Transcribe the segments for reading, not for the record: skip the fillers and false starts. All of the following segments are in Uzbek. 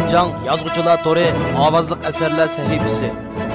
Şinjan Yazgıçılar Tori Avazlık Eserler Sahifesi.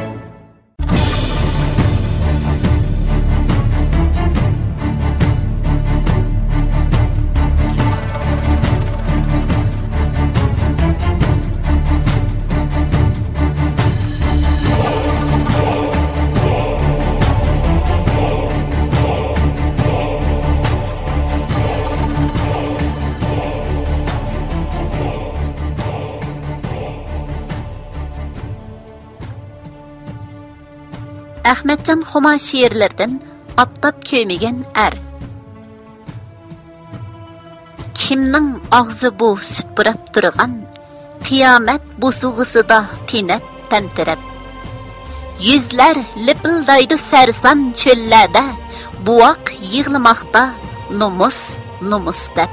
Ahmetcan Xuma şiirlerden Aptap köymegen er. Kimning ağzı bu süt burap turgan, qiyomat bu sug'isida tinab tamtirab. Yüzler lipildaydı sersan çöllerde, buaq yig'lamoqda numus numus deb.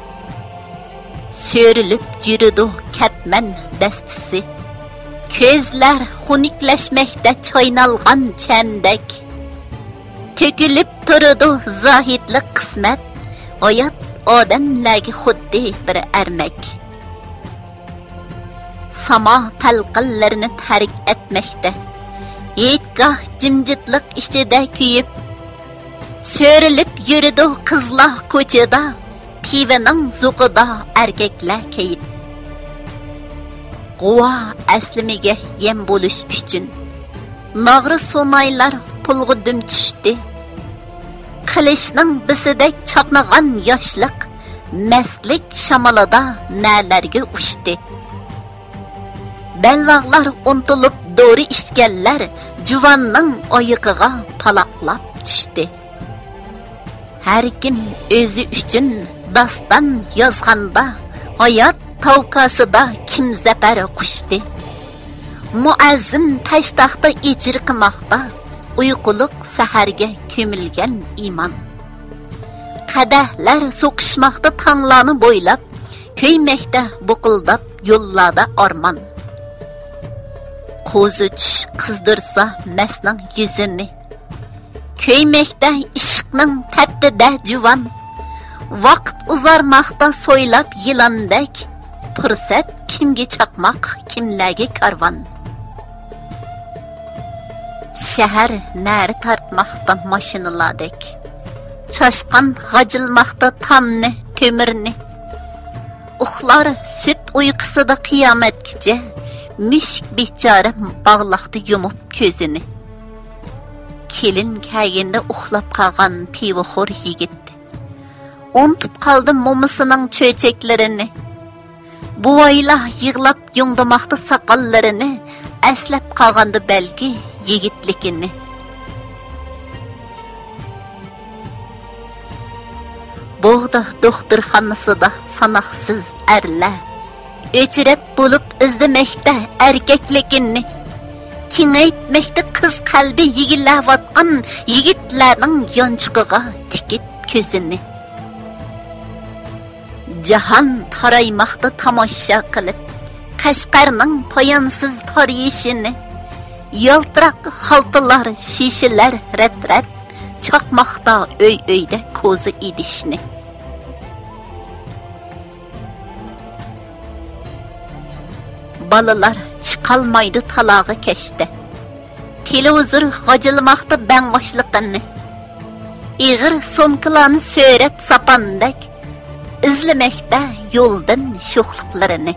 So'rilib yürüdü katman dastisi. Ko'zlar xunuklaşmekte çoynalgan çemdek. Tökülüp turdu zahidlik qismat, hayat odamlarga xuddi bir ermek. Sama talqinlarini tahrik etmekte. Yetgah jimjitlik ichida kuyib, so'rilib yuridi qizlar ko'chada, pivaning zuqida erkaklar kayib. Quva aslimiga yem bo'lish uchun nag'ri so'naylar pulg'i dum tushdi. Qilishning bisidek chaqnagan yoshlik mastlik shamolida nalarga uchdi. Belvaqlar untulib dori ichganlar juvonning oyog'iga paloqlab tushdi. Har kim o'zi uchun daston yozganda hayot tavqasida kim zafar qushdi. Muazzin tashtaxta ijr qilmoqda uyquliq saharga ko'milgan iymon. Qadahlar so'qishmoqda tanglarni bo'ylab, ko'ymekda buqildab yo'llarda armon. Qo'zi tush qizdirsa masning yuzini, ko'ymekda ishqning tattida juvon. Vaqt uzarmoqda so'ylab yilondek, fursat kimga chaqmoq, kimlarga karvon. Shahar nari tartmoqda mashinalardek, chashqan g'ajilmoqda tamni, temirni. Uxlar süt uyqusida qiyomatgacha, mushk bechora bog'laqda yumib ko'zini. Kelin kayinda uxlab qolgan pivoxo'r yigit unutib qoldi momisining cho'chaklarini. Buvaylar yig'lab yungdamoqda soqollarini, aslab qolgandi balki yigitlikini. Bo'g'da doktorxonasida sanoqsiz erlar o'chirab bo'lib izlamoqda erkakligini. Kengaytmoqda qiz qalbi yigilayotgan yigitlarning yonchug'iga tikib ko'zini. Jahon taraymoqda tomosha qilib, Qashqarning poyonsiz torayishini. Yaltiroq xaltalar, shishalar rat-rat chaqmoqda o'y-o'yda ko'zi idishni. Balalar chiqolmaydi talog'i kashda. Televizor g'ajilmoqda bang'oshliqini. Ig'ir so'mkalarni so'rab sapandak izlamoqda yo'ldan sho'xliqlarini.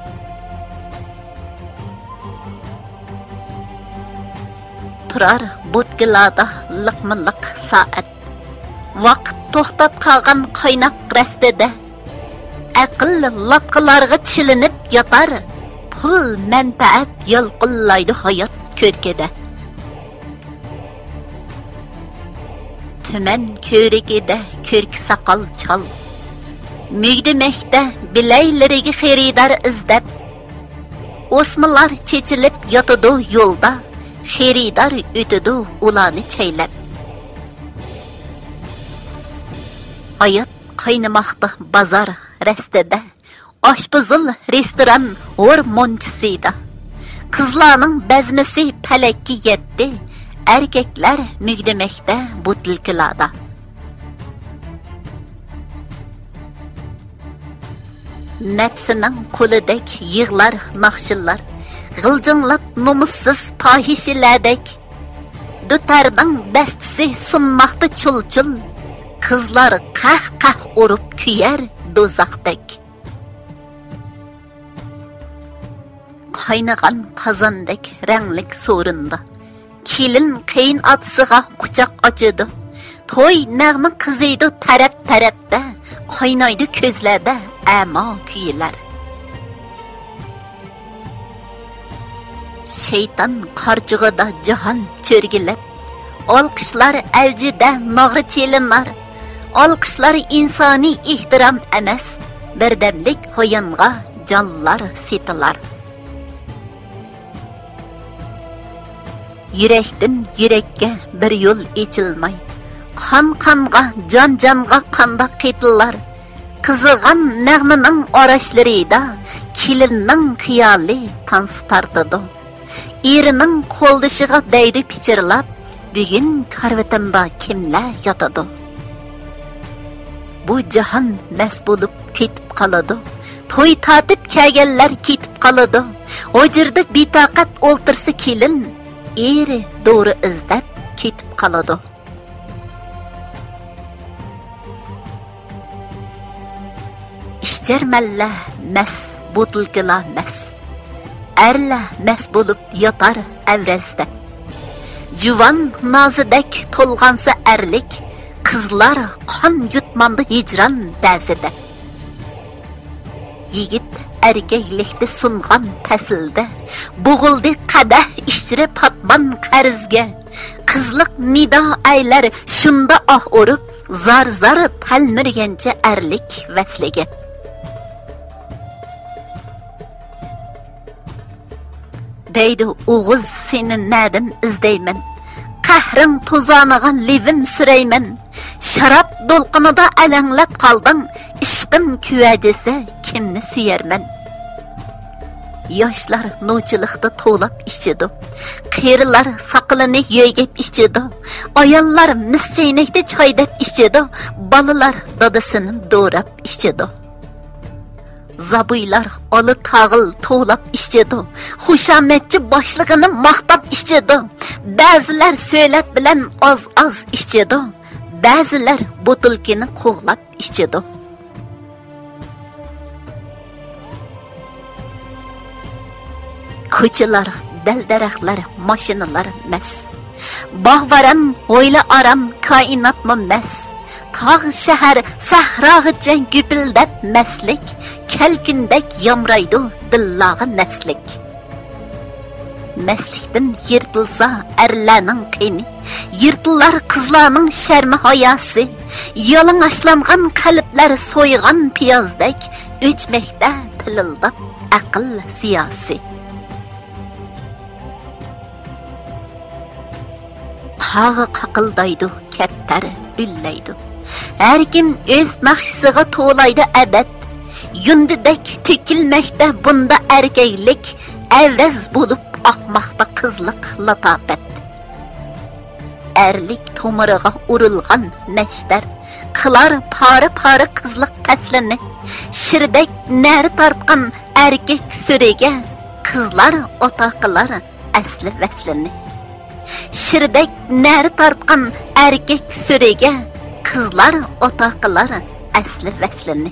Turar butgilada liqmi-liq soat. Vaqt to'xtab qolgan qaynoq rastida. Aql latqalarga chilinib yotar. Pul manfaat yolqillaydi hayot ko'rkida. Tuman ko'rigida ko'rk soqol chol. Mugdimekda bilaylariga xaridor izlab. O'smalar chechilib yotadi yo'lda. Xaridor o'tadi ularni chaylab. Hayot qaynamoqda bozor rastida. Oshpazul restoran o'rmonchisida. Qizlarning bazmisi palakka yetdi. Erkaklar mugdimekda butilkalarda. Nefsinin kulidek yığlar nakşıllar, gılcınlap numussuz pahişilerdek. Düterden bestisi sunmaktı çul-çul, kızlar kah-kah urup küyer dozaqdek. Qaynagan qazandek renglik sorunda, kelin qiyin atsıga kucak açıdı. Toy nəğmi qızıydı tərəp-tərəpdə, qaynaydı közlərdə əma küyülər. Şeytan qarcığıda cahan çörgüləp, alqışlar əvcide nağrı çelinlar, alqışlar insani ihtiram əməs, birdəmlik hoyanğa canlar setilar. Yürekten yürekke bir yol içilmay, kan-kanğa, can-canğa qandaq qetilar, qızıgan nəğminin araşlarıyda, kilinnin xiyali tansı tartıdı. Erinin qoldışıға deydi pichirlab, bugün karvetimda kimler yatadı. Bu cahan məs bolup ketip qaladı, toy tatip kəgəllər ketip qaladı. O jirda bitaqat oltırsı kilin, eri doğru izlep ketip qaladı. İşçerməllä məs, botulkila məs. Erle məs bolup yatar əvrəzdə. Juvan nazidek tolğansa erlik, kızlar kan yutmandı hicran dəzide. Yigit erkeklikte sunğan pəsildə, boğuldu qadah işçiri patman qərizge. Kızlık nida aylar şunda ah orup, zar-zar talmürgence erlik vəslige. Deydi Oğuz senin nədən izdeymen, qəhrin tuzanıgan livim süreymen, şarap dolqınıda ələnləp qaldın, işqim küvəcisi kimni süyermen. Yaşlar noçılıqda toğlap içidu, qeyrilar saqılını yöygep içidu, ayallar misçeynekde çaydap içidu, balılar dadısını doğrap içidu. Zabıylar alı tağıl toğlap içidu, huşametçi başlığını maqtab içidu, bəziler söylet bilen az-az içidu, bəziler botulkini qoğlap içidu. Koçalar, dəldaraqlar, maşinalar məs. Bağvaran, oyla aram, kainat mı məs. Tağ şəhər, səhrağıcan güpüldəp məslik, kəlkündək yamraydı dillağı nəslik. Məslikdən yırtılsa ərlənin qini, yırtıllar qızlarının şərmi hayası, yalın aşlanğan qalblər soyğan piyazdək, öçməkdə pılıldab aql siyasi. Qağı qaqıldaydı, kəptəri ülləydi. Her kim öz nakşısıga toğlaydı əbəd, yündüdək tükülməkdə bunda erkeklik, əvəz bulup akmakta kızlık latafet. Erlik tomurığa urulgan neşter, kılar pari kızlık peslini, şirdek neri tartkan erkek sürege, kızlar otaqılar əsli vəslini. Şirdek neri tartkan erkek sürege, kızlar otaqılar əsli vəslini.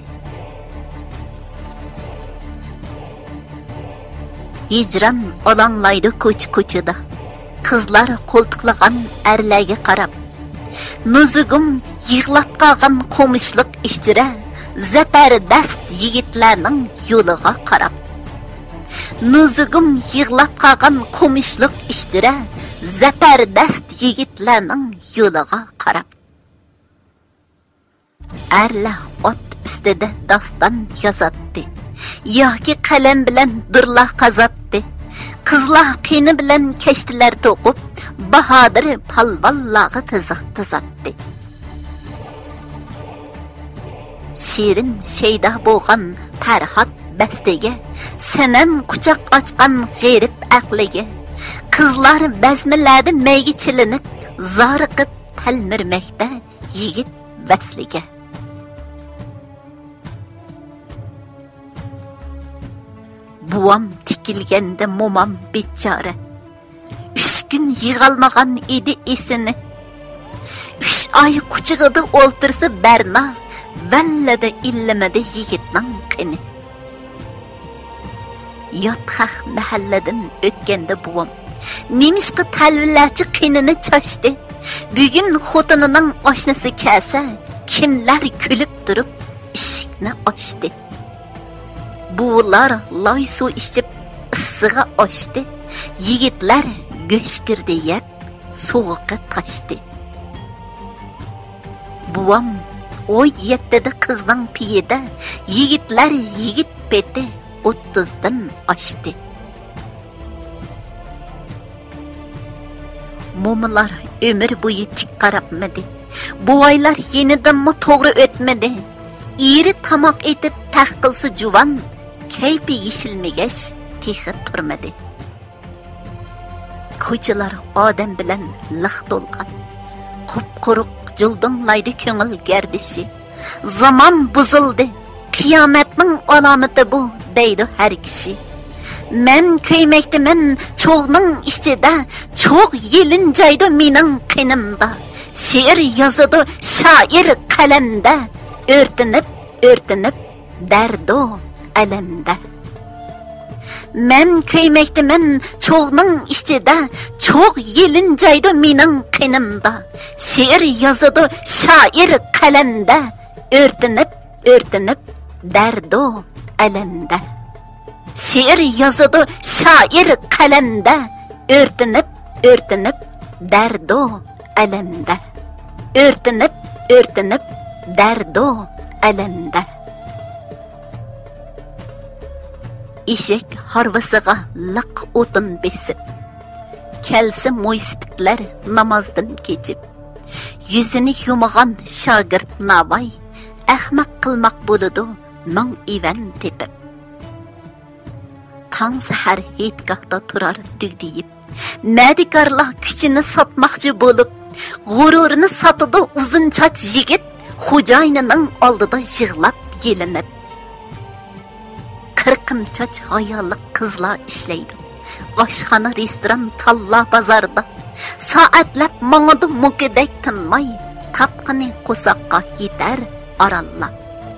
Hicran olanlaydı koç-koçıda, kızlar koltuqlağan ərləgi qarab. Nuzugum yığlap qalğan qomışlıq işçirə, zəpərdəst yigitlərinin yoluğa qarab. Nuzugum yığlap qalğan qomışlıq işçirə, zəpərdəst yigitlərinin yoluğa qarab. Ərlə ot üstədə dastan yazatdı, yoki qaləm bilan durlar qazatdı. Qızlar qini bilan keştiler to'qib, bahodir palvonlarga tiziq tizatdi. Shirin sheyda bo'lgan Farhod bastiga, sanam quchoq ochgan g'erib aqliga, qizlar bazmiladi mayga chilinib, zoriqib talmirmakda yigit basliga. Buvam tikilgende momam bechora. 3 gün yig'almagan edi esini. 3 oy quchig'ida o'ltirsa Barna, vallada illamadi yigitning qini. Yotxaq mahalladan o'tganda buvam nemishqi talvillachi qinini choshdi. Bugun xotinining oshnasi kelsa, kimlar kulib turib eshikni ochdi. Bular loy suv ichib issig'i ochdi. Yigitlar go'shkirdi yeb sovuqqa toshdi. Buvam 17 qizning piyida, yigitlar yigit peti 30dan oshdi. Mo'minlar ömür bo'yi tik qarabmadi. Bu oylar yenidanmi to'g'ri o'tmadi. Eri tamoq etib taqqilsi juvan, kayfi yeshilmagach texi turmadi. Ko'chalar odam bilan liq to'lgan. Qup-quruq juldinglaydi ko'ngil gardishi. Zamon buzildi. Qiyomatning alomati bu deydi har kishi. Men köymekdimen çoğның ichida, çoğ yelinjaydi mening qinimda. She'r yozadi shoir qalamda, o'rtinib dardo alamda. Men köymekdimen çoğның ichida, çoğ yelinjaydi mening qinimda. She'r yozadi shoir qalamda, o'rtinib dardo alamda. She'r yozadi shoir qalamda, o'rtinib dardo alamda. O'rtinib dardo alamda. Eshik harvasiga liq o'tin besib, kelsa mo'ysipitlar namozdan kechib, yuzini yumagan shogird navoy ahmaq qilmoq bo'ladi ming ivan tepib. Tang sahar hetgahda turar tugdiyib, madikarlar kuchini sotmoqchi bo'lib, g'ururini sotadi uzun choch yigit, xo'jayinining oldida yig'lab yelinib. Qirqim choch hayolli qizlar ishlaydi. Oshxona, restoran, talla bozorda soatlab mangadi mukidak tinmay, tapqini qo'soqqa yetar orallab.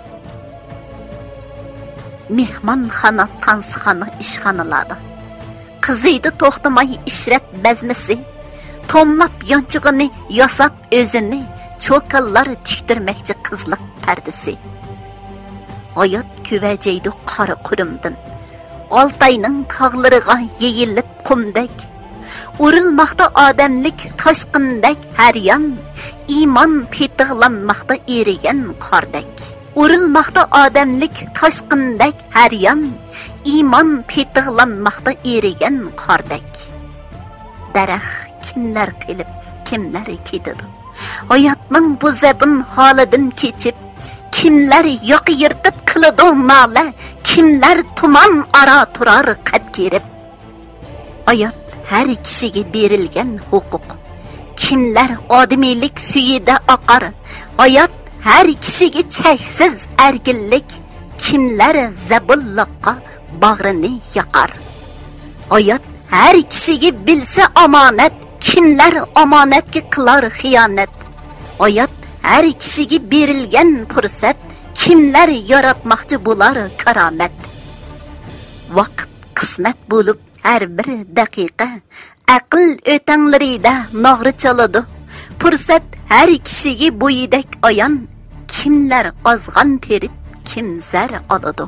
Mehmonxona, tansxona, ishxonalarda qiziydi to'xtamay ishrab bazmisi, tomlab yonchig'ini yasab o'zini, cho'kallar tiktirmoqchi qizliq pardasi. Hayot kuvajaydi qora qurimdan, Oltayning tog'lariga yeyilib qumdak, urilmoqda odamlik toshqindak har yon, iymon petig'lanmoqda erigan qordak. Urilmoqda odamlik toshqindak har yon, iymon petig'lanmoqda erigan qordak. Daraxt kimlar qilib, kimlar ketadi. Hayotning bu zabun holidan kechib, kimlar yoq yirtib qiladi nola, kimlar tuman ara turar qad kerib. Hayot har kishiga berilgan huquq, kimlar odamiylik suyida oqar. Hayot har kishiga cheksiz erkinlik, kimlar zabulliqqa bag'rini yoqar. Hayot har kishiga bilsa omonat, kimlar omonatga qilar xiyonat. Hayot har kishiga berilgan fursat, kimlar yaratmoqchi bo'lar karomat. Vaqt qismat bo'lib har bir daqiqa, aql o'tanglarida nog'ri chaladi. Fursat har kishiga bo'yidak ayon, kimlar ozg'an terib, kim zar oladi.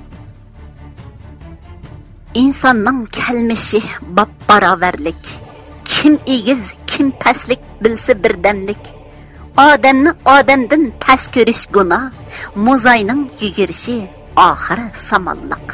İnsanning kalmishi bab-barobarlik, kim egiz, kim pastlik bilsa birdamlik. Odamni odamdan past ko'rish gunoh, mo'zayning yugurishi oxiri samonliq.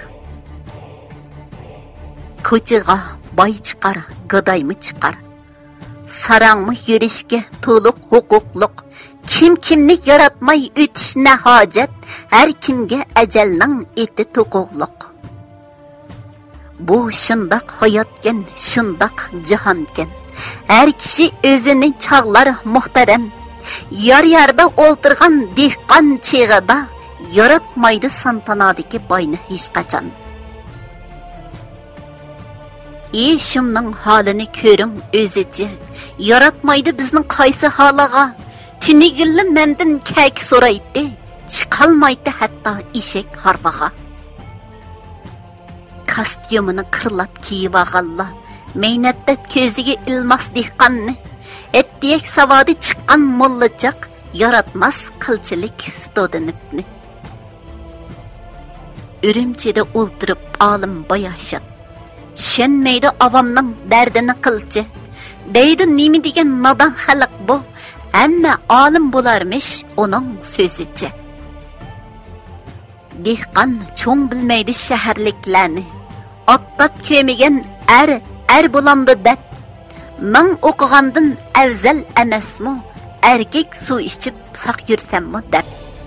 Ko'chaga boy chiqar, go'daymi chiqar. Sarangmi yurishga to'liq huquqliq. Kim kimni yaratmay o'tish na hojat, har kimga ajalning eti to'qoqliq. Bu shundoq hayotgan, shundoq jahongan. Har kishi o'zini chog'lar muhtaram. Yar-yarda o'ltirgan dehqon cheg'ida yaratmaydi santanadagi boyni hech qachon. Eşimning holini ko'ring o'zicha. Yaratmaydi bizning qaysi holaga. Tunigilli mendan kak so'raydi. Chiqolmaydi hatto eshak harvaga. Kostyumini qirlab kiyib olganlar. Meynatda ko'ziga ilmas dehqonni. Ettiyak savodi chiqqan mollachaq yaratmas qilchilik studentni. Ürümçide o'ltirib olim boyashat. Tushunmaydi avomning dardini qilchi. Deydi nima degan nodon xalq bu? Hamma olim bo'larmish uning so'zicha. Dehqon cho'ng bilmaydi shaharliklarni. Ottab ko'migan er bulamdı deb. Men o'qigandan afzal emasmi? Erkek su ichib saq yursammi deb.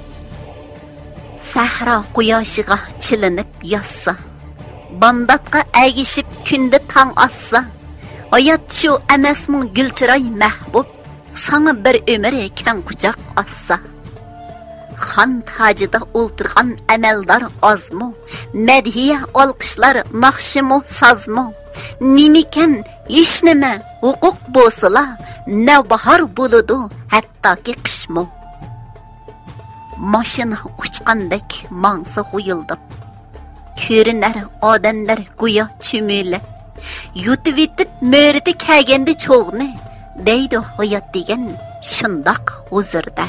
Sahra quyoshiga chilinib yossa. Bandatqa agishib kunda tong assa. Hayot shu emasmi gulchiroy mahbub. Sana bir ömür keng kucak assa. Xan tacida o'ltirgan amaldor ozmu? Madhiya olqishlar naqshimu sazmu? Nimikan hech nima huquq bo'lsa, navbahor bo'ladi hattoki qishmu. Mashina uchqandek mangsa qo'yildi. Ko'rinar odamlar go'yo chumila. Yutib etib mo'riti kaganda cho'g'ni. Deydi hayot degan shundoq huzurda.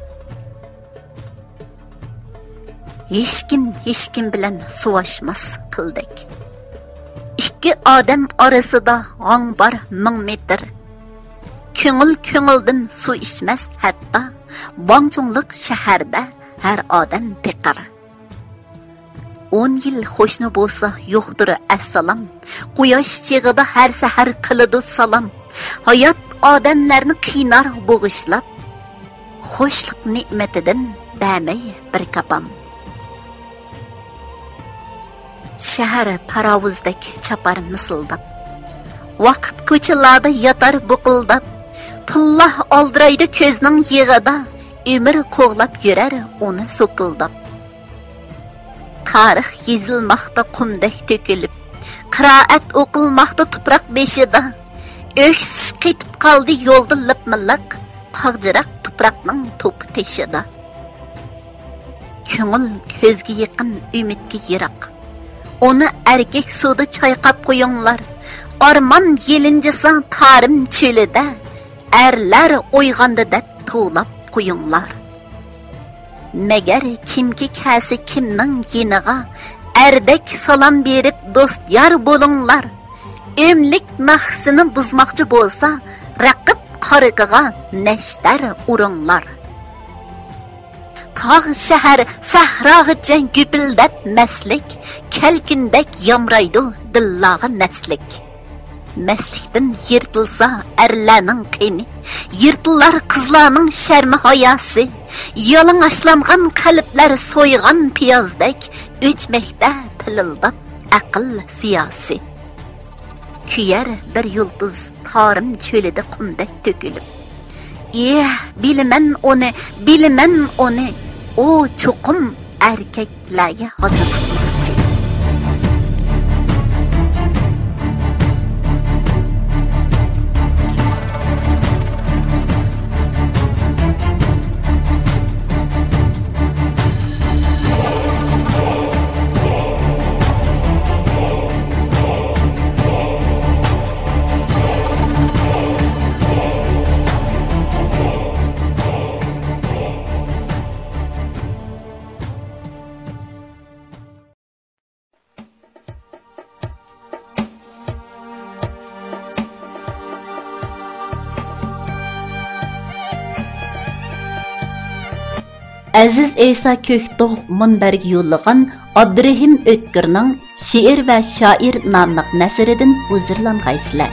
Hech kim bilan suvashmas qildik. Ikki odam orasida ong bor 1000 metr. Ko'ngildan suv ichmas hatto Bongchungliq shaharda har odam beqar. 10 yil qo'shni bo'lsa yo'qdir assalom. Quyosh chig'ida har sahar qiladi salom. Hayot odamlarni qiynar bo'g'ishlab, xo'shlik ne'matidan bamay bir kapam. Shahar parovuzdek chapar misildab. Vaqt ko'chalarda yotar buqildab. Pullah oldiraydi ko'zning yig'ida. Umr qo'g'lab yurar uni so'kildab. Tarix yezilmoqda qumdek to'kilib. Qiroat o'qilmoqda tuproq beshida. O'ksiz ketib qoldi yo'lda lipmiliq. Tog'jiroq tuproqning to'pi teshida. Ko'ngil ko'zga yaqin, umidga yiroq. Onu erkek suvda çayqab qo'yinglar. Arman yelinjisa tarim cho'lida. Erlar o'yg'anda deb to'lab qo'yinglar. Magar kimki kasi kimning yeniga erdek salom berib do'st yar bo'linglar. Ömlik nahsini buzmoqchi bo'lsa, raqib qoriqiga nashtar uringlar. Tağ şəhər səhrağıca güpüldəb məslik, kəlkündək yamraydı dillağı nəslik. Məslikdən yırtılsa ərlənin qini, yırtıllar qızlarının şərmi hayası, yalın aşlanğan qalblər soyğan piyazdək, öçməkdə pilildab aql siyasi. Küyer bir yıldız tarım çölüdə qumdək tökülüb. Bilmən onu, o çoxum erkeklərə hazır tutulacaq. Aziz Eysa Köktog munbarga yo'llagan Abdurahim O'tkirning She'r va shoir nomli nasridan huzurlangaysizlar.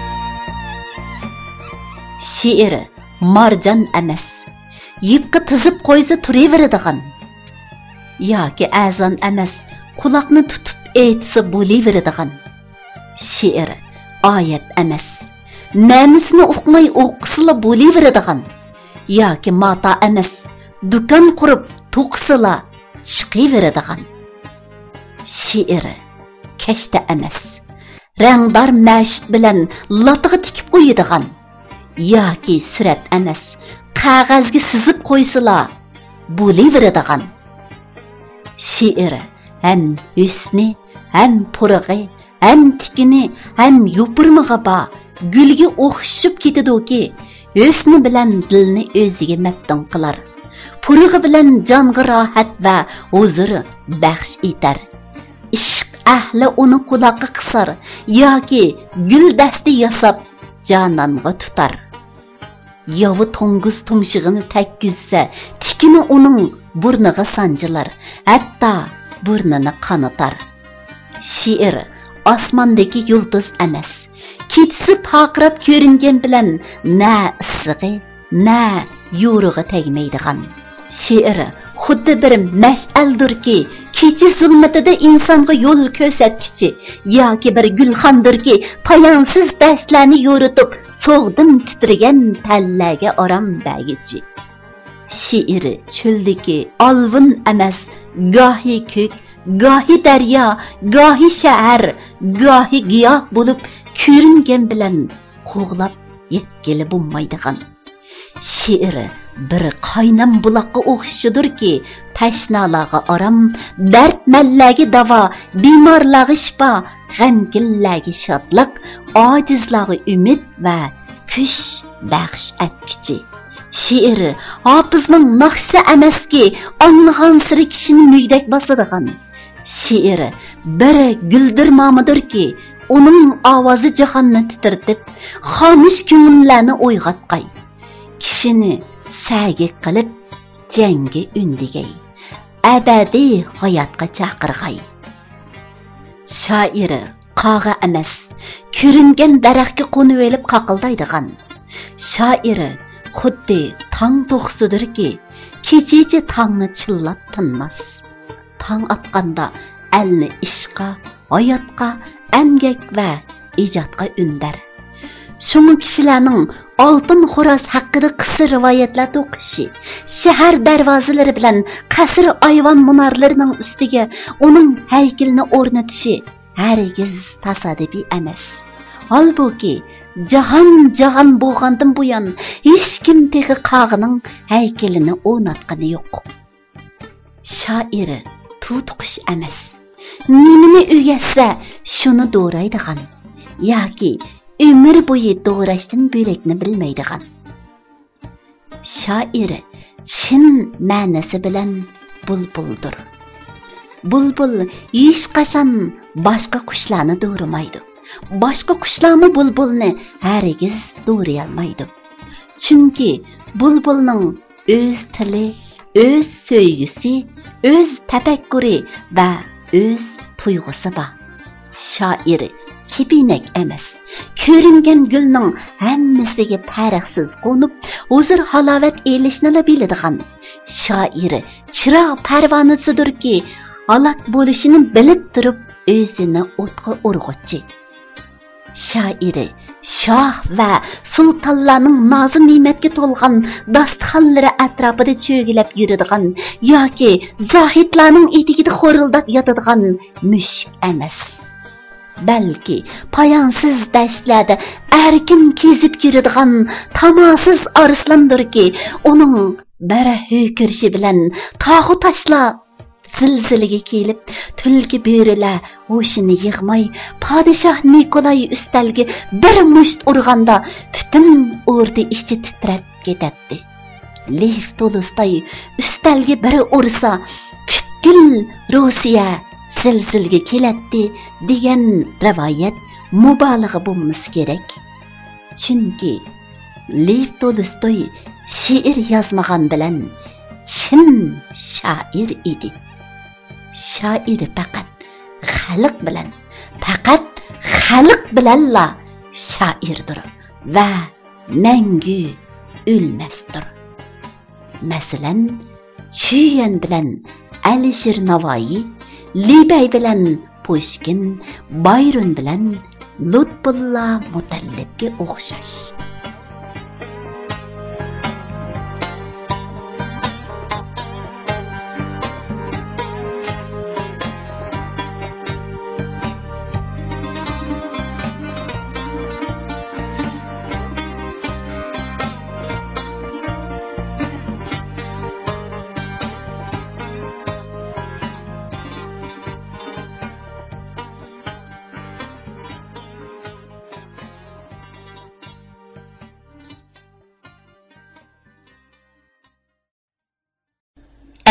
She'ri marjon emas, yipqi tizib qo'ysa turaveradigan yoki azon emas, quloqni tutib aytsa bo'laveradigan. She'r oyat emas, ma'nosini uqmay o'qisila bo'laveradigan yoki mata emas, Dukan qurib to'qsila chiqaveradigan. She'ri kashta emas, rangdor mashit bilan latiga tikib qo'yadigan yoki surat emas, qog'ozga sizib qo'ysila bo'laveradigan. She'r ham husni, ham purg'i, ham tikini, ham yupurmig'i bor, gulga o'xshib ketadiki, husni bilan dilni o'ziga maftun qilar. Purg'i bilan jonga rohat va huzur baxsh etar. Ishq ahli uni quloqqa qisar yoki gul dasti yasab jononga tutar. Yavi to'ng'iz tumshig'ini takkizsa, tikini uning burniga sanjilar, hatto burnini qanitar. She'r osmondagi yulduz emas, kechisi paqirab ko'ringan bilan na issig'i, na yo'rig'i tegmaydigan. She'r xuddi bir mash'aldirki, kecha zulmatida insonga yo'l ko'rsatguchi, yoki bir gulxondirki, poyonsiz dashtlarni yo'ritib, so'g'dim titragan tallaga orom berguchi. She'r cho'ldagi olvin emas, gohi ko'k, gohi daryo, gohi shahar, gohi giyoh bo'lib ko'ringan bilan qo'g'lab yetkili bo'lmaydigan. She'r bir qaynam buloqqa o'xshidirki, tashnalarga orom, dardmanlarga davo, bemorlarga shifo, g'amginlarga shodlik, ojizlarga umid va kuch baxsh etguchi. She'r hofizning naqshi emaski, anglagan siri kishini muydak bosadigan. She'r bir guldirmomidirki, uning ovozi jahonni titratib, xomish ko'ngillarni uyg'otqay. Kishini sagi qilib jangga undigay, abadiy hayotga chaqirg'ay. Shoir qog'a emas, ko'ringan daraxtga qo'nib olib qaqildaydigan. Shoir xuddi tong to'qsidirki, kechichi tongni chillab tinmas. Tong atqanda elni ishqa, hayotga, emgak va ijodga undar. Şunu kişilərinin altın xoraz haqqında qısa rivoyatlar to'qishi, shahar darvozalari bilan qasr ayvon munarlarının ustiga uning haykalini o'rnatishi hargiz tasodifiy emas. Halbuki jahon bo'lgandan buyon hech kim texi qog'ining haykalini o'rnatgani yo'q. Shoir tutqish emas, nimani o'yatsa shuni do'raydigan yoki ömür boyu doğraştın börekni bilmeydigan. Shoir chin ma'nosi bilan bulbuldur. Bulbul hech qachon boshqa qushlarni do'rimaydi. Boshqa qushlarmi bulbulni hargiz do'riy olmaydi. Chunki bulbulning o'z tili, o'z so'ygusi, o'z tafakkuri va o'z tuyg'usi bor. Shoir kepinek emas, ko'ringan gulning hammasiga farqsiz qo'nib, huzur halovat elishni biladigan. Shoir chiroq parvonasidirki, halok bo'lishini bilib turib, o'zini o'tga urg'uchi. Shoir shoh va sultonlarning nozi ne'matga to'lgan dasturxonlari atrofida cho'gilab yuradigan yoki zohidlarning etigida xo'rildab yotadigan mushuk emas. Balki poyonsiz dashtlarda erkin kezib yuradigan tamosiz arslondirki, uning bara ho'kirishi bilan tog'u toshlar zilzilaga kelib, tulki bo'rilar o'shini yig'may, podshoh Nikolay ustalga bir musht urganda butun o'rda ichi titrab ketadi. Lev Tolstoy ustalga biri ursa, butkul Rossiya zilzilga keladi degan rivoyat mubolag'a bo'lmasi kerak. Chunki Lev Tolstoy she'r yozmagan bilan chin shoir edi. Shoir faqat xalq bilanla shoirdir va mangu o'lmasdir. Masalan, Chuyan bilan Alisher Navoiy, Libey bilan Pushkin, Bayron bilan Lutfulla Mutallibga o'xshash.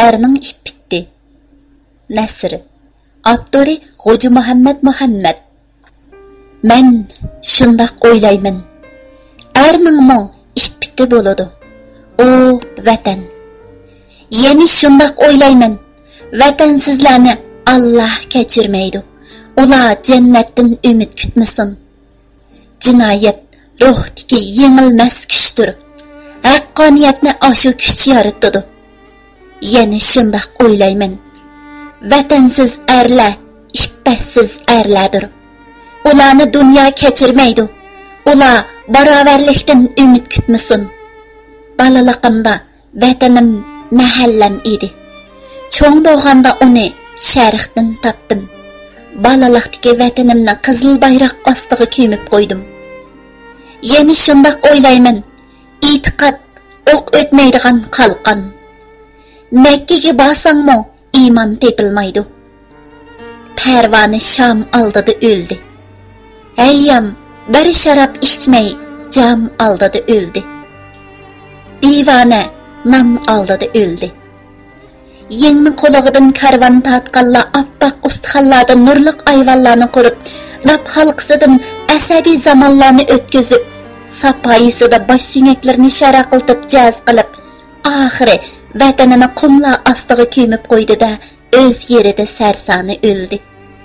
erning ish bitdi. Nasr. Abduri Xo'ja Muhammad Muhammad. Men shundoq o'ylayman. Erning ish bitdi bo'ladi. O vatan. Yeni shundoq o'ylayman. Vatansizlarni Allah kechirmaydi. Ular jannatdan umid kutmasin. Jinoyat ruhdagi yengilmas kuchdir. Haqqoniyatni ashu kuch yaratadi. Yeni shundoq o'ylayman. Vatansiz erlar iffatsiz erlardir. Ularni dunyo kechirmaydi. Ular barobarlikdan umid kutmasin. Balaliqimda vatanim mahallam edi. Cho'ng bo'lganda uni sharqdan topdim. Balaliqdagi vatanimni qizil bayroq ostiga ko'mib qo'ydim. Yeni shundoq o'ylayman. E'tiqod o'q o'tmaydigan qalqon. Makkaga borsangmi iymon tepilmaydi. Parvoni Sham oldida o'ldi. Ayyam bir sharab ichmay jam oldida o'ldi. Divona non oldida o'ldi. Yengni qo'lig'idan karvon tatqanlar oppoq ustixonlarda nurliq ayvonlarni qurib, nab halqisidan asabiy zamonlarni o'tkazib, sapoyisida bosh suyaklarini sharaqiltib jaz qilib, oxiri vatanini qumlar ostiga ko'mib qo'ydi-da, o'z yerida sarsoni o'ldi.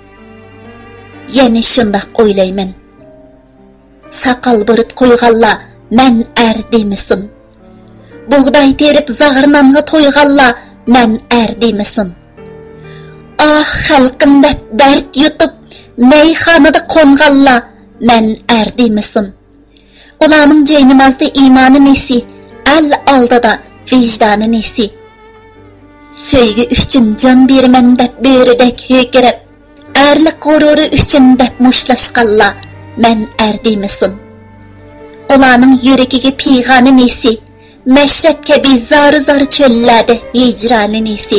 Yana shundoq o'ylayman. Saqal burit qo'yganlar men er demisin. Bug'doy terib zag'irnonga to'yganlar men er demisin. Ah xalqim deb dard yutib mayxonada qo'nganlar men er demisin. Ularning jaynimozda iymoni nesi, al oldida vijdoni nesi. Söygü uchun jon beraman deb bo'ridek ho'kirib, erlik g'ururi uchun deb mushlashganlar men er demisin. Ularning yuragiga piyg'oni nesi, Meşrep kabi zar çöllerde hicrani nesi.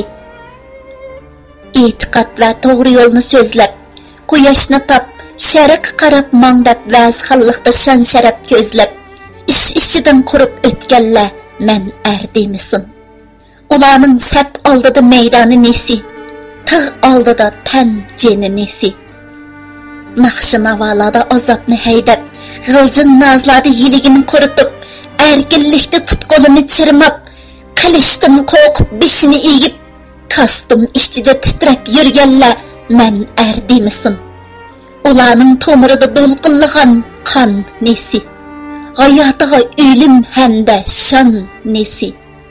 İtiqat ve doğru yolunu sözlep, quyoshni tap, sharq qarab mangdab vaz xalliqda şan şarap gözlep, ichidan qurib o'tganlar men er demisin. Ularning sap oldida maydoni nesi, tag oldida tan jeni nesi. Naqshi navalada azobni haydab, g'iljin nazlarda yiligini quritib, erkinlikda put-qo'lini chirmab, qilishdan qo'rqib beshini egib, kostum ichida titrab yurganlar men er demisin. Ularning to'mirida do'lqinlagan qon nesi, hayotiga o'lim hamda shon nesi.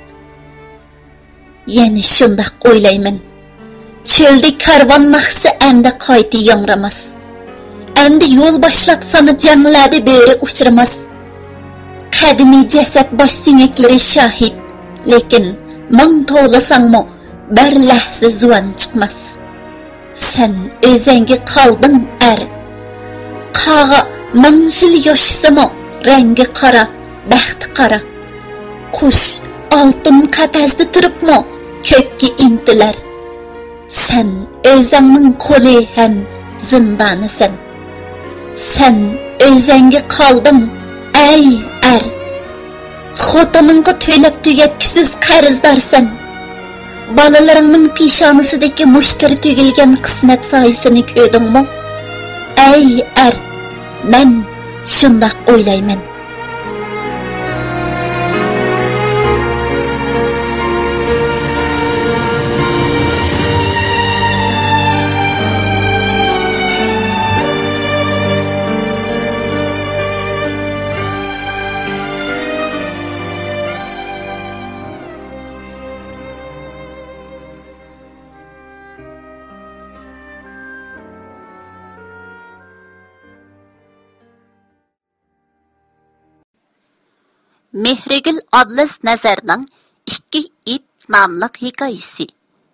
Yana shundoq o'ylayman. Cho'lda karvon naqsi endi qayta yangramas. Endi yo'l boshlab sana janglarda bo'ri uchramas. Qadimiy jasad bosh suyaklari shahid, lekin ming to'lasangmi bir lahza zuvan chiqmas. Sen o'zingga qolding er. Qaga ming yil yoshsimi rangi qora, baxti qora. Qush oltin qafasda turibmi ko'kka intilar. Sen o'zingning qo'li ham zindonisan. Sen o'zingga qolding ey er. Xotiningga to'lab tugatkisiz qarzdorsan. Balalaringning peshonisidagi mushtir tugilgan qismat soyisini ko'rdingmi? Ey er, men shundoq o'ylayman. Mehrigül Ablas Nazarning ikki it nomli hikoyasi.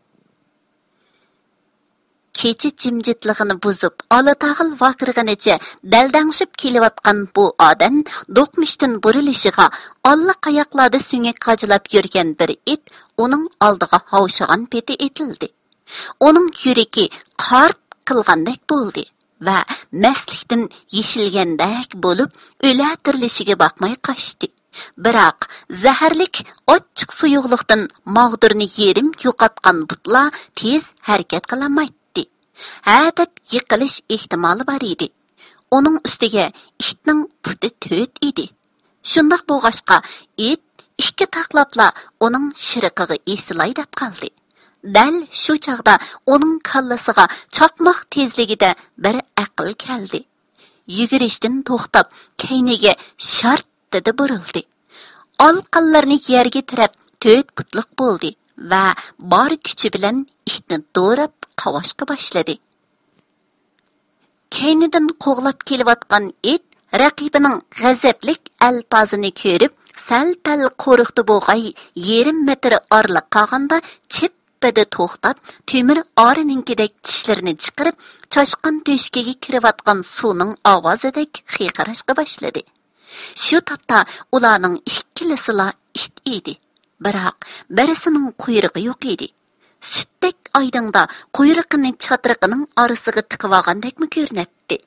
Kechi jimjitligini buzib, olatag'il vaqirganicha daldangshib kelayotgan bu odam do'qmishdan burilishiga allaqayoqlarda suyak qajilab yurgan bir it uning oldiga havshagan peti etildi. Uning yuragi qarp qilgandek bo'ldi va mastlikdan yeshilgandek bo'lib, o'la tirilishiga boqmay qochdi. Biroq zaharlik ochiq suyuqliqdan mag'durni yerim yo'qotgan butlar tez harakat qilolmaydi. Ha deb yiqilish ehtimoli bor edi. Uning ustiga itning puti 4 edi. Shundoq bo'lg'achqa it ikki taqlabla uning shiriqiga esilay deb qoldi. Dal shu chaqda uning kallasiga chaqmoq tezligida bir aql keldi. Yugurishdan to'xtab, kayniga shart dedi burildi. Olqanlarni yerga tirab 4 putliq bo'ldi va bor kuchi bilan itni do'rab qavashga boshladi. Kaynidan qo'g'lab kelayotgan it raqibining g'azablik alpozini ko'rib, sal-pal qo'rqdi bo'lg'ay, yarim metr orliq qolganda chippada to'xtab, temir orininkidek tishlarini chiqarib, choshqin to'shkiga kirayotgan suvning ovozidek xiyqirashga boshladi. Shu topda ularning ikkilisila it edi. Biroq birisining quyrug'i yo'q edi. Sütdek aydında quyruğının çatrığının arasıga tiqib olgandekmi ko'rinadi.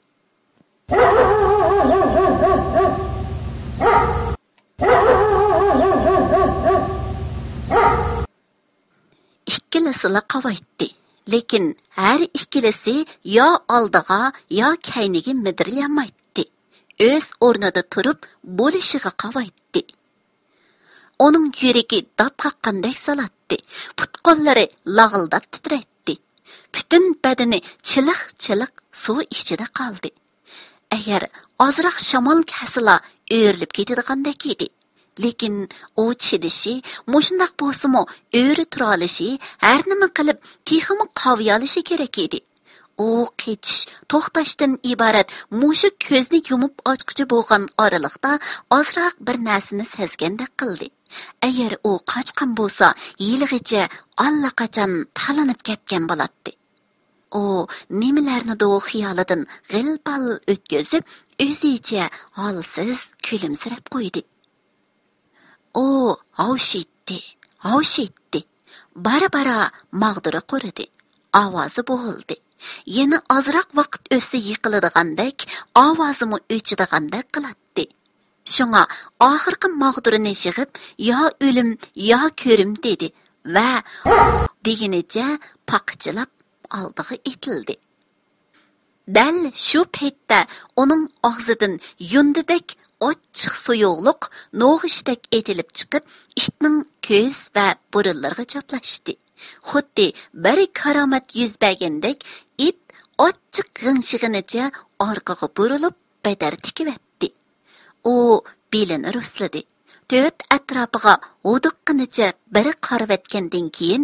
İkkilisila qavaytdi. Lekin her ikkilisi yo oldiga yo kayniga midirlamaydi. Öz o'rnida turib bo'lishiga qavaytdi. Onun yüreki dap qaqqandek salatdi. Putqollari lag'ildab titraydi. Bütün bedeni chiliq-chiliq suv ichida qoldi. Agar ozroq shamol kasila o'rilib ketadigandek edi. Lekin u chidishi, mushundaq bo'lsa-mu, o'ri tura olishi, har nima qilib texmi qaviy olishi kerak edi. U qechish, to'xtashdan iborat mushu ko'zni yumib ochqichi bo'lgan oraliqda ozroq bir narsani sezgandek qildi. Agar u qochgan bo'lsa, yilg'icha allaqachon talanib ketgan bo'ladi. U nimalarni do xiyolidan g'ilpal o'tkazib, o'zicha holsiz kulimsirab qo'ydi. U havshitdi. Bara mag'dura quridi. Ovozi bo'g'ildi. Yana ozroq vaqt o'tsa yiqiladigandek, ovozimi o'chidigandek qiladi. Shunga oxirgi mag'durini yig'ib, yo o'lim, yo ko'rim dedi va deginicha paqchilab oldiga etildi. Dal shu paytda uning og'zidan yundidek ochiq suyuqliq no'g'ishdek etilib chiqib, itning ko'z va burunlariga chaplashdi. Xuddi bir karomat yuz bergandek it ochiq g'ingshig'inicha orqaga burilib badar tikibdi. U belini rusladi. To'rt atrofiga o'diqqinicha biri qarab etgandan keyin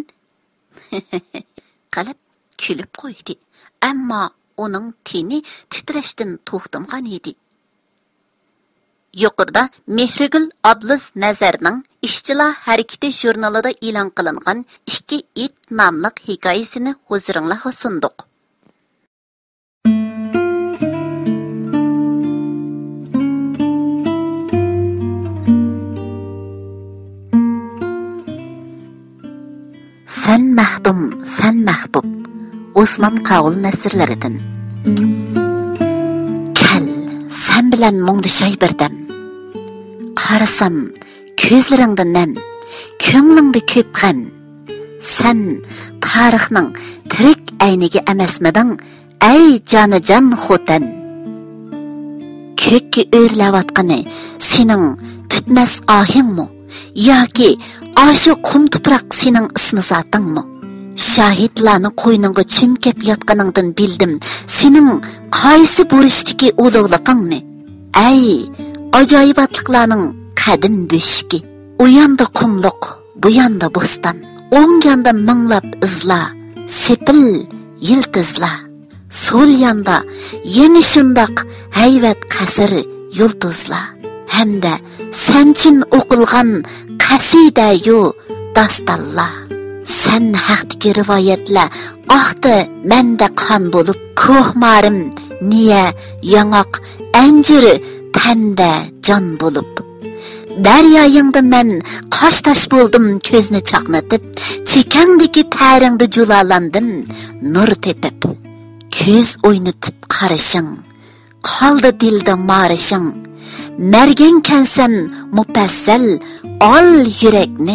qalib kulib qo'ydi. Ammo uning teni titrashdan to'xtamgan edi. Yuqorida Mehrigul Abliz Nazarning ishchilar harakati jurnalida e'lon qilingan 2 it nomli hikoyasini huzuringizga sundiq. Sen mahdum, sen mahbub. Osman Qavul nasrlaridan. Kal, sen bilan mungdishay birdam. Qarasam, ko'zlaringda nam, ko'nglingda ko'p g'am. Sen tarixning tirik ayniga emasmiding, ey jonajon xotin. Ko'kka o'rlayotgani sening bitmas ohingmi yoki ashu qum tuproq sening ismi zotingmi? Shahidlarni qo'yningga chimkab yotganingdan bildim, sening qaysi bo'rishdagi ulug'liqingni. Ey ajoyibotliqlarning qadim bo'shki. U yanda qumliq, bu yanda bo'ston. O'ng yanda minglab izlar, sepil yiltizlar. So'l yanda yana shundoq hayvat qasr yulduzlar. Hamda senchun o'qilgan qasida-yu dastonlar. Sen haqdagi rivoyatlar oqdi menda qon bo'lib, ko'hmarim niya yangoq anjiri tanda jon bo'lib. Daryoyingda men qosh-tosh bo'ldim ko'zni chaqnatib, chekangdagi taringda julalandim nur tepib. Ko'z o'ynatib qarashing, qoldi dilda marishing. Mergen kansan mupassal ol yurakni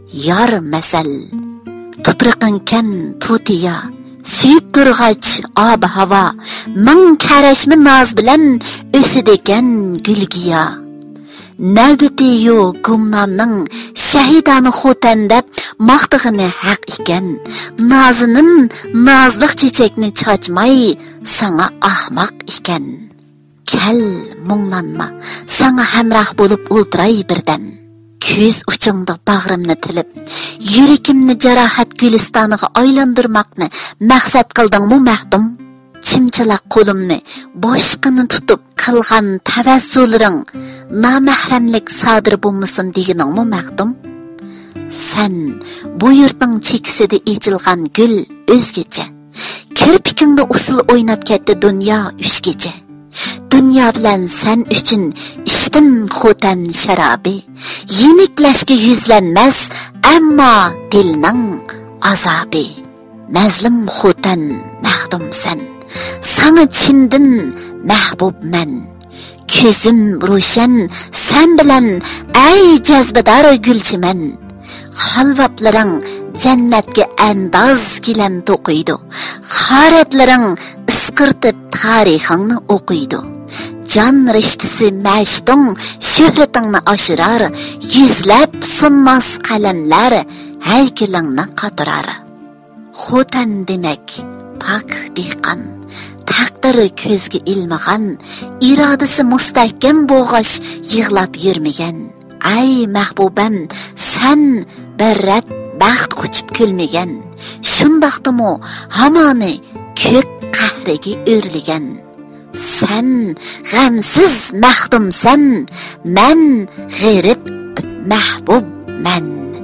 yar masal. Tupraqinkan tutiya, suyib turg'ach ob havo, ming karashmi noz bilan o'sidekan gulgiya. Navbati yo gumnomning shahidani xo'tan deb maqtig'ini haq ekan. Nozinin nozliq chechakni chochmay sana ahmoq ekan. Kel munglanma, sana hamroh bo'lib o'ltiray birdan. Ko'z uchingda bag'rimni tilib, yurakimni jarohat gulistoniga aylantirmoqni maqsad qildingmi maxdum? Chimchilaq qo'limni boshqini tutib qilgan tavassularing namahramlik sodir bo'lmasin deganingmi maxdum? Sen bu yurtning chekisida echilgan gul o'zgacha. Kirpikingda usul o'ynab ketdi dunyo ushgacha. Dünya bilan sen uchun içtim xo'tan sharobi. Yeniklashga yuzlanmas, ammo dilning azobi. Mazlum xo'tan maxdum sen. Sana chindan mahbubman. Ko'zim ro'shan sen bilan ay jazbador gulchiman. Xalvablaring jannatga andoz bilan to'qiydi. Xaratlaring isqirtib tarixingni o'qiydi. Can rishtisi mashdung shuhratingni oshirar, yuzlab sunmas qalamlar haykalingni qatirar. Xo'tan demak pak dehqon, taqdiri ko'zga ilmagan, irodasi mustahkam bo'g'ash yig'lab yurmagan. Ay mahbubam, sen barrat baxt quchib kulmagan. Shundaqdimi hamoni ko'k qahriga o'rligan. Sen g'amsiz maxdumsan, men g'arib mahbubman.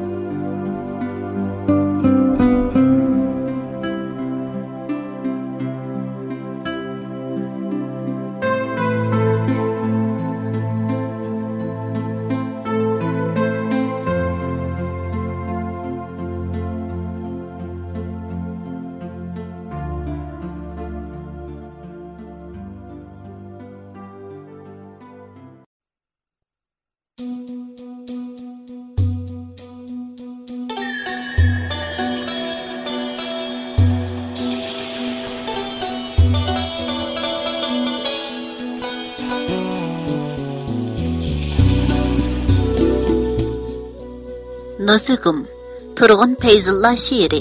Nusugum Turg'un Fayzulla she'ri.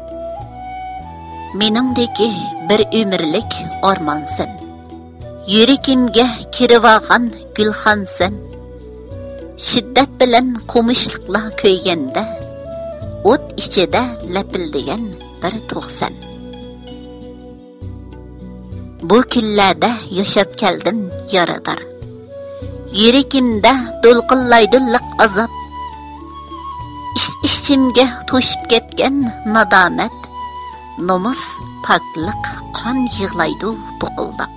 Meningdeki bir umrlik ormonsan. Yuragimga kirib-olgan gulxonsan. Shiddat bilan qumishliqlar ko'yganda, o't ichida lapildigan bir tug'san. Bu kunlarda yashab keldim yarador. Yuragimda to'lqinlaydi liq azob. İçimge to'shib ketgan nadomat, nomus, poklik, qon yig'laydi buqildab.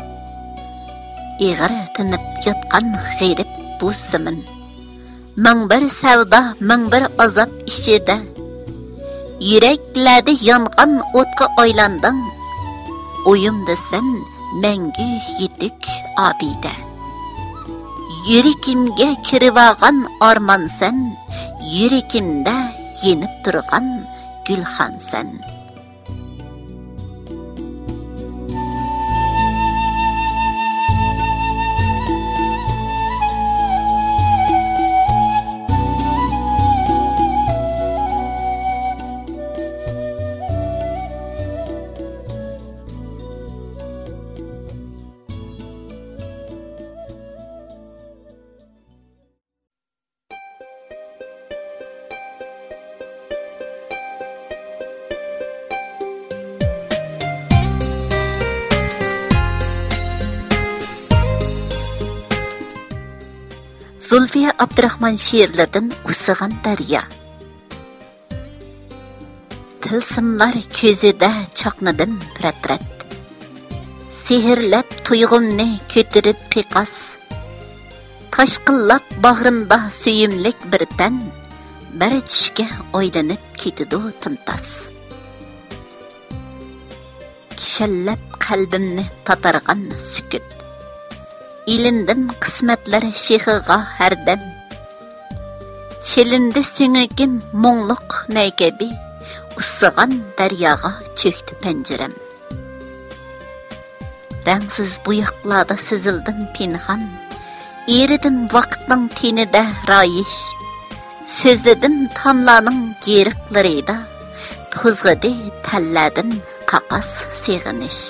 Ig'ir tinib yotgan g'irib bu simin. Ming bir savdo, ming bir azob ichida. Yuraklarda yongan o'tga aylanding. O'yimda sen mangu yetuk obida. Yuragimga kirib-olgan ormonsan. Yuragimda yenib turgan gulxonsan. Zulfiya Abdurahman she'rlaridan usig'an daryo. Tilsimlar ko'zida chaqnadim rat-rat. Sehrlab tuyg'umni ko'tirib qiqas. Tashqillab bag'rimda suyimlik bir tan, bir tushga oylanib ketidi timtas. Kishallab qalbimni tatargan sukut. Ilindim qismatlar shexiga hardam. Çelindi süngegim muңluq neygebi, ıssıgan daryaga çöktü pencerem. Rangsiz buyaklarda sizildim pinhan, eridim vaqtning tenida rayish, sözledim tamlarning geriqlarida, tuzg'idi talladin qaqas seg'inish.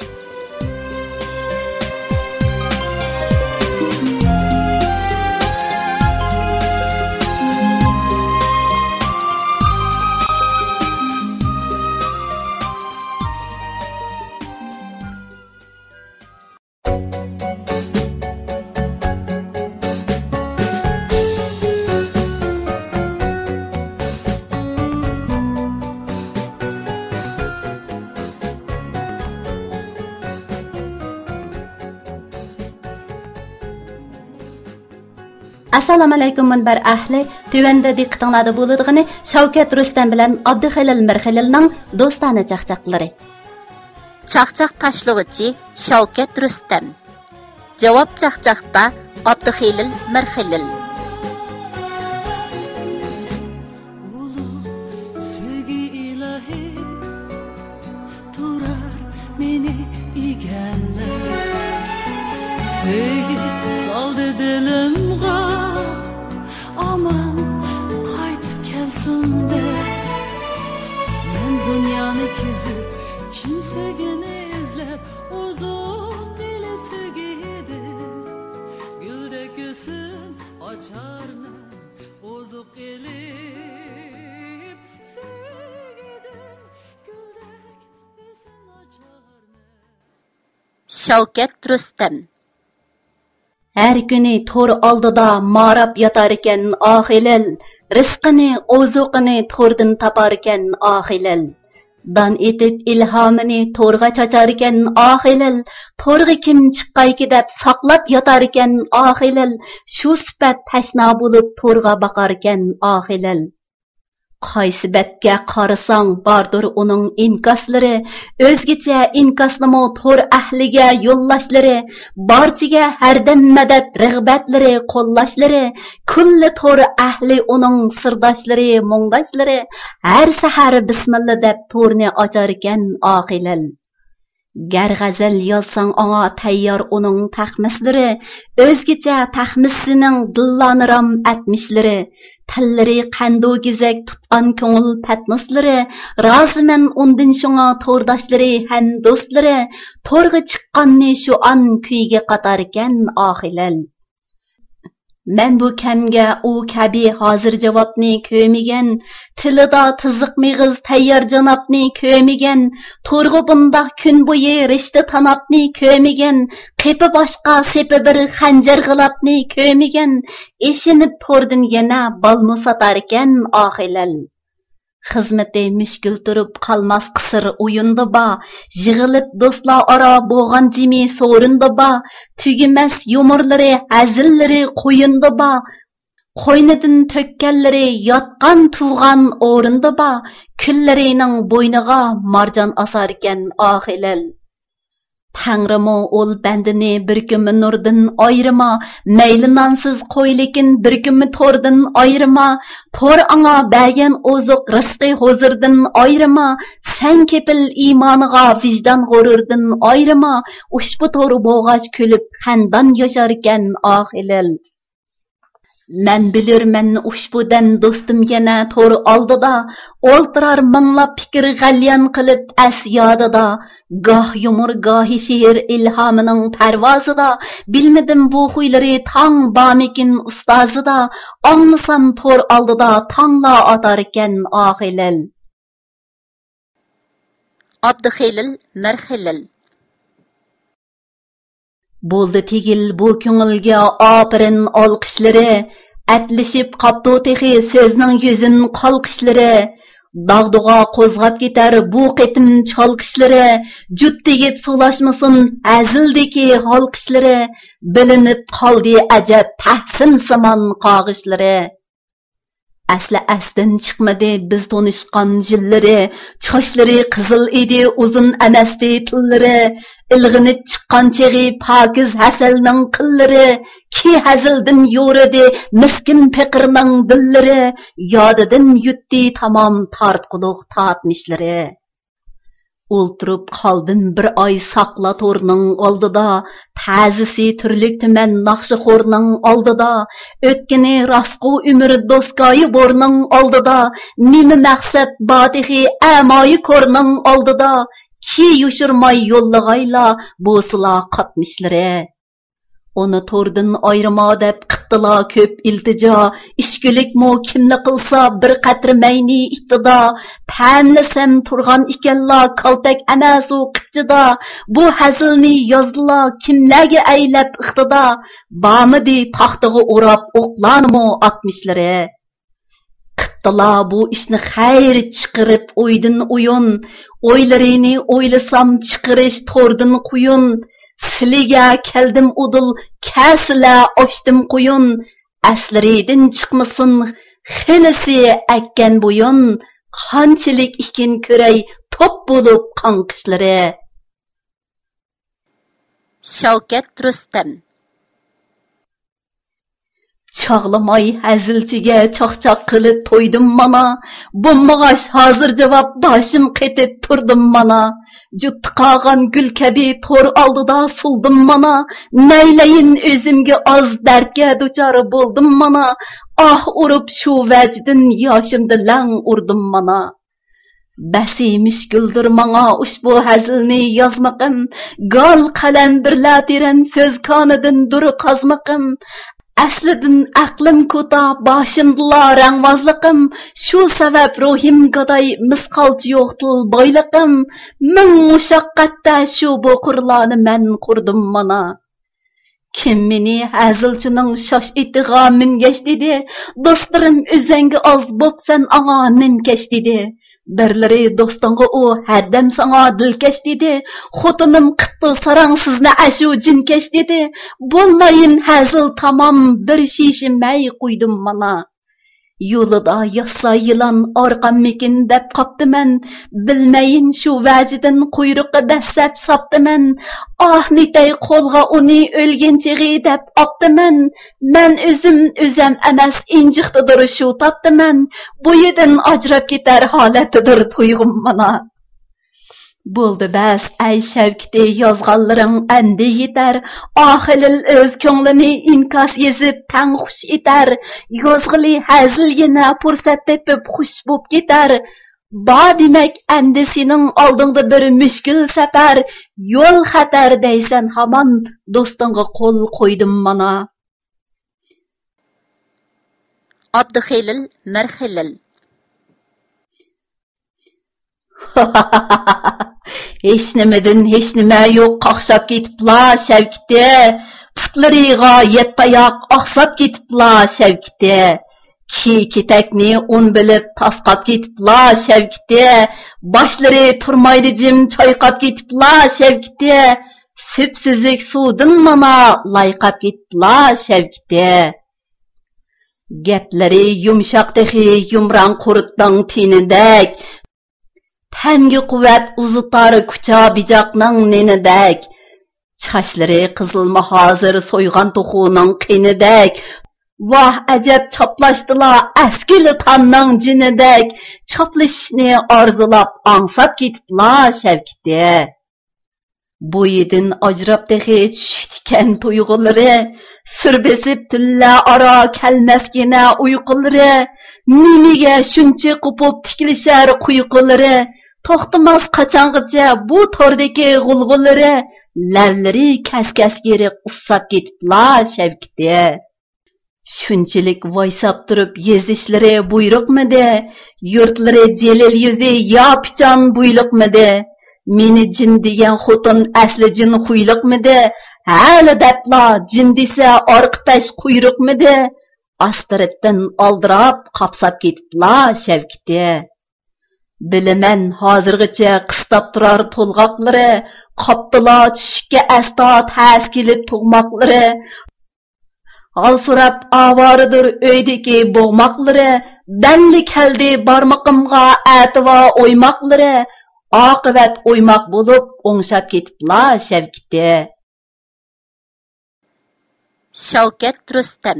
Assalomu alaykum munbar ahli, tövəndə diqqətinizdə bo'ladiğini Shavkat Rustam bilan Abduxalil Mirxililning do'stona chaqchaqlari. Chaqchaq tashlag'uchi Shavkat Rustam. Javob chaqchaqda Abduxalil Mirxilil. Sevgi ilahi turar meni egaller. Sevgi saldı dilimga aman qaytib kelsin de. Men dunyoni kezib chin sevgini izlab uzoq qilib sevgidim. Güldek gülsün açarman uzoq qilib sevgidim. Güldek gülsün açarman. Shavkat Rustam. Her günü tor aldıda marab yatarken ahilel, rizqini, ozuqini tordan taparken ahilel. Dan etip ilhamini torga çaçarken ahilel, torga kim çıqqayki dep saqlap yatarken ahilel, şu sifat tashna bulup torga bakarken ahilel. Qaysi betga qarasang bardır onun inkaslari, özgecha inkaslamo tor ahliga yollashlari, barchiga hardam madad rag'batlari, qo'llashlari, kulli tor ahli onun sirdoshlari, mungdoshlari har sahar bismillah deb torni ochar ekan oqilal. Gar g'azal yozsang anga tayyor onun taxmislari, özgecha taxmissining dilloniram atmishlari, tillari qandu gizak tutgan ko'ngil patnoslari, roziman undan shunga to'rdoshlari ham do'stlari, to'rga chiqqanni shu an kuyga qatarkan oxilal. Men bu kamga u kabi hozir javobni ko'migan, tilida tiziq mig'iz tayyor janobni ko'migan, to'rg'i bunda kun bo'yi rishta tanobni ko'migan, qepi boshqa sepi bir xanjar g'ilobni ko'migan, eshinib to'rdin yana balmu satarkan oxilal. Xizmeti müşkül turib qalmas qisir o'yinda ba, yig'ilib do'stlar aro bo'lgan jimi so'rinda ba, tugimas yumurlari, hazillari qo'yinda ba, qo'ynidan to'kkanlari yotgan tug'an o'rinda ba, kunlarining bo'yniga marjon asarkan oxilal. Tanrımo ol bendini bir kümmü nurdan ayrıma, meyli nansız koy lekin bir kümmü tordan ayrıma, tor anga bəgən ozuq rızqı huzurdan ayrıma, sen kepil imanıga vicdan gururdan ayrıma, ushbu tor boğaç külüp xandan yaşarken ahilil. Men bilirmen ushbu dem dostum yana tor aldıda, oltırar mınlap fikir galyan qılıp as yadida, gah yumur gahi şehir ilhamının pervazıda, bilmedim bu huyları tang bamikin ustazıda, anlasam tor aldıda tangla atarken ahilil. Abduxalil Mirxilil. Bo'ldi tegil bu ko'ngilga opirin olqishlari, atlishib qaptu texi so'zning yuzin qalqishlari, dag'duga qo'zg'ab ketar bu qitim chalqishlari, jut tegib solashmasin azildiki halqishlari, bilinib qoldi ajab tahsin samon qog'ishlari. Asdan chiqmadi biz tanishgan jillari, chochlari qizil edi, uzun emasdi tillari, ilg'inib chiqqan cheg'i pokiz hasalning qillari, ki hazildan yo'ridi miskin peqirning dillari, yodidan yutdi tamom tortquliq tatmishlari. O'ltirib qoldim bir oy saqla to'rning oldida, ta'zisi turlik tuman naqshixo'rning oldida, o'tgani rostqu umr do'stgoyi borning oldida, nima maqsad botihi amoyi ko'rning oldida, ki yushirmay yo'llag'ayla bo'sila qatmishlari. Onu to'rdan ayrima deb qiptila ko'p iltijo, ishkulikmi kimni qilsa bir qatri mayni ittida, pamlasam turgan ekanla kaltak anasu qipchida, bu hazilni yozdilar kimlarga aylab iqtida, bamidi paxtaga o'rab o'qlanmi atmishlari. Qiptila bu ishni xayr chiqirib o'ydin o'yun, o'ylarini o'ylasam chiqirish to'rdan quyun, Siliga keldim udul, kasla ochdim quyun, asliridin chiqmasin, xilisi akkan buyun, qanchalik ikin ko'ray, top bo'lib qanqishlari. Shavkat Rustam. Çağlamay hazilchiga choqchoq qilib to'ydim mana, bo'lmag'ash hozir javob boshim qetib turdim mana. Jutti qolgan gul kabi to'r oldida suldim mana, naylayin o'zimga oz dardga duchor bo'ldim mana, ah urib shu vajdin yoshimda lang urdim mana. Basiymiş güldür manga ushbu hazilni yozmaqim, gal qalam birla teran so'z konidan dur qazmaqim. Aslidin aqlim ko'ta, boshimdila rangvozliqim, shu sabab ruhim goday misqolchi yo'qtil boyliqim, ming mushaqqatda shu bu qurlani men qurdim mana. Kim meni hazilchining shosh itiga mingash dedi, do'stlarim o'zanga oz bo'psan anga nimkash dedi. Birlari do'stonga u hardam sanga dilkash dedi, xotinim qipti sarang sizni ashu jinkash dedi, bo'lmayin hazil tamom bir shishimay qo'ydim mana. Yo'lida yassa yılan orqammikin deb qopdiman, bilmayin shu vajidan quyruqqa dastlab sopdiman, ah nitay qo'lga uni o'lginchig'i deb opdiman, men o'zim emas injiqdidir shu topdiman, bo'yidan ajrab ketar holatidir tuyg'um mana. Bo'ldi bas ay Shavkati yozganlaring endi yetar, oxilil o'z ko'nglini inkas yezib tang xush etar, yozg'ili hazil yana fursat tepib xush bo'p ketar. Ba demak endi sening oldingda bir mushkul safar, yo'l xatar deysan hamon do'stingga qo'l qo'ydim mana. Abduxelil Marxilil. Hech nima yo'q qaqshab ketibla Shavkati, putlariga yettayoq oqsab ketibla Shavkati, ki ketakni un bilib tasqab ketibla Shavkati, boshlari turmaydi jim choyqab ketibla Shavkati, sipsizik suvdin mana layqab ketibla Shavkati. Gaplari yumshoq tehi yumran qurutning tinidek, Tangi quvvat uzutar kucha bijoqning nenidek, chashlari qizilma hozir so'ygan to'xuning qinidek, voh ajab choplashdila askili tanning jinidek, choplashni orzulab angsab ketibla Shavkati. Bo'yidan ajrab tehi tushdikan tuyg'ulari, surbesib tulla aro kelmasgina uyqulari, nimiga shuncha qupib tikilishar quyqulari, to'xtamas qachongacha bu tordagi g'ulg'ulari, lavlari kas-kas yeriq ussab ketibla Shavkati. Shunchalik voysab turib yezishlari buyruqmidi, yurtlari jelil yuzi yo pichan buyliqmidi, meni jin degan xotin asli jin xuyliqmidi, hali debla jin desa orqa pash quyruqmidi, astiritdan oldirab qapsab ketibla Shavkati. Bilaman hozirgacha qistab turar to'lg'oqlari, qoptila tushikka asta tas kelib tug'moqlari, Hal so'rab avoridir öydeki boğmaqlari, dalli keldi barmaqımga ativa o'ymoqlari, oqibat o'ymoq bo'lib o'ngshab ketibla Şevkiti. Shavkat Rustam.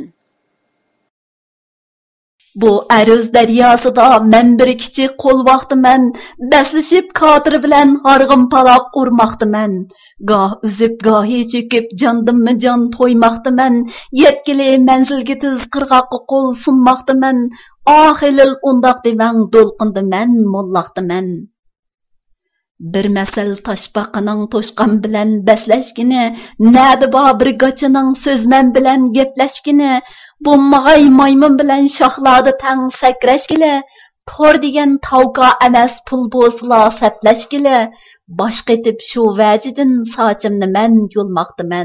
Bu Aruz daryosida men bir kichik qo'l vaqtiman, baslashib kotir bilan harg'im paloq urmoqdiman. Goh uzib, gohi cho'kib, jondimmi jon to'ymoqdiman. Yetkili manzilga tiz qirg'oqqa qo'l sunmoqdiman. Oxilil undoq demang do'lqindiman, mollaqdiman. Bir masal toshbaqining to'shqan bilan baslashgini, nadi bo bir gochining so'zman bilan gaplashgini, bo'lmag'ay maymun bilan shohlarda tang sakrashgili, tor degan tavqa emas pul bo'lsila saplashgili, bosh qetib shu vajidan sochimni man yo'lmoqdiman.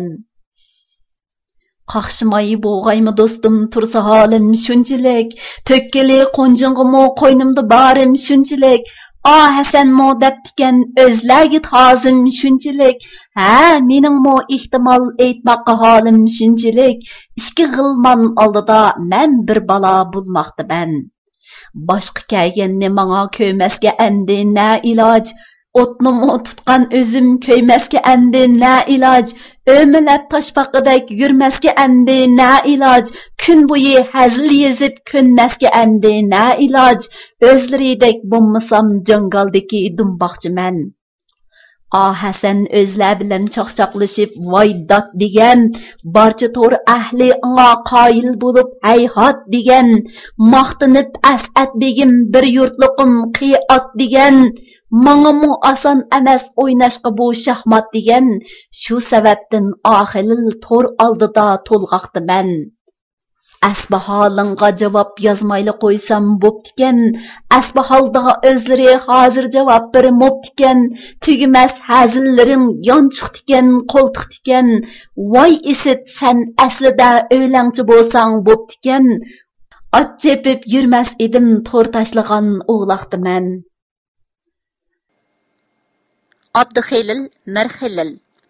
Qaqshimay bo'g'aymi do'stim tursa holim shunchalik, to'kkili qo'njing'imi qo'ynimda barim shunchalik, Hasan mo debdiken özlergi tazim şunçilik, mening mo ihtimal eytmaqqa holim şunçilik, İki g'ilman oldida men bir bala bulmaqdi ben. Boshqa kelganni manga ko'ymasga endi na iloj, o'tnimi tutgan o'zim ko'ymasga endi na iloj, o'milab toshbaqidek yurmasga endi na iloj, kun bo'yi hazil yezib ko'nmasga endi na iloj, o'zlaridek bo'lmasam jangaldagi dumboqchiman. Hasan o'zlar bilan chaqchaqlashib voy dot degan, barcha to'r ahli anga qoyil bo'lib hayhot degan, maqtinib As'ad begim bir yurtliqim qiat degan, mang'amu oson emas o'ynashqa bu shahmat degan, shu sababdan oxilil to'r oldida to'lg'aqdiman. Asbaholingga javob yozmayli qo'ysam bo'ptikan, asbaholdiga o'zlari hozir javob bermobtikan, tugimas hazillarim yonchiqtikan, qo'ltiqtikan, voy esit sen aslida o'ylangchi bo'lsang bo'ptikan, ot chepib yurmas edim to'r tashlagan o'g'laqdiman. Abduxelil Marxilil.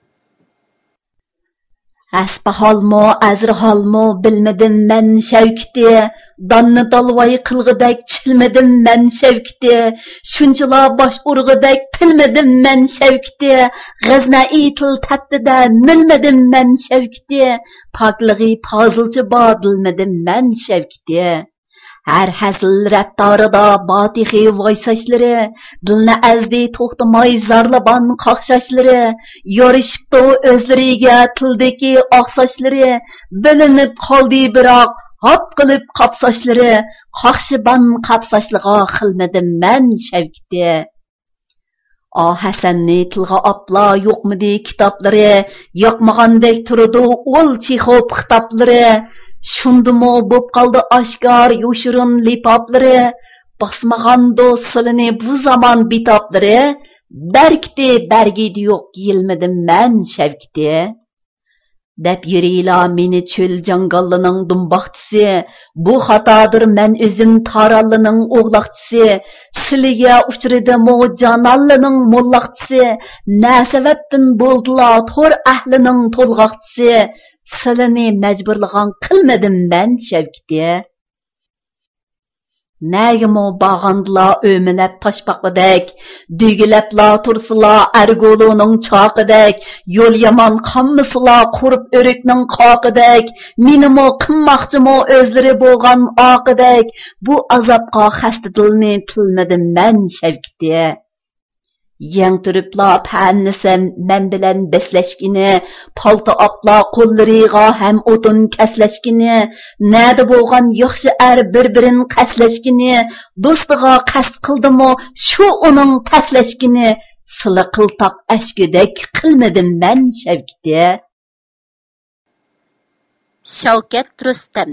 Asbaholmo, azriholmo bilmedim men Şevkiti, danni dalvay qilg'idek chilmedim men Şevkiti, shunchila bosh urg'idek pilmedim men Şevkiti, g'aznai til tattida nilmedim men Şevkiti, poklig'i pozilchi bodilmedim men Şevkiti. Her hazil raptarida batihi voysashlari, dilni azdi to'xtamay zarlaban qaqshashlari, yorishibdi o'zlariga tildagi oqsoshlari, bilinib qoldi biroq hop qilib qapsoshlari, qaqshiban qapsosliga xilmadim men Şevkiti. Hasanni tilga opla yo'qmidi kitoblari, yoqmagandek turdi o'l Chexov xitoblari, shundimi bo'p qoldi oshkor yoshirin lipoplari, bosmag'ando silini bu zamon bitoblari, berkiti bergidi yo'q yilmidim men Şevkiti. Deb yurila meni cho'l jangallining dumboqchisi, bu xatodir men o'zim tarallining o'g'loqchisi, siliga uchradimu janallining mollaqchisi, na sababdan bo'ldila to'r ahlining to'lg'oqchisi, silini majburlagan qilmadim men Şevkiti. Nagimo bağandla ömülep taşbaqidek, dügülepla tursula ergolu'nun çaqidek, yol yaman qammısıla qurup örüknün qaqidek, minimo qımmaqçımı özleri boğan aqidek, bu azapqa xəsti dilini tilmedim men Şevkiti. Yang turibla pənnisəm mən bilən besləşkini, palta apla qollariga hem otun kəsləşkini, nədə boğan yaxşı bir-birin qəsləşkini, dostiga qəst qıldımo şu onun pəsləşkini, sılı qıltaq əşküdək qılmadım mən Şevkiti. Shavkat Rustam.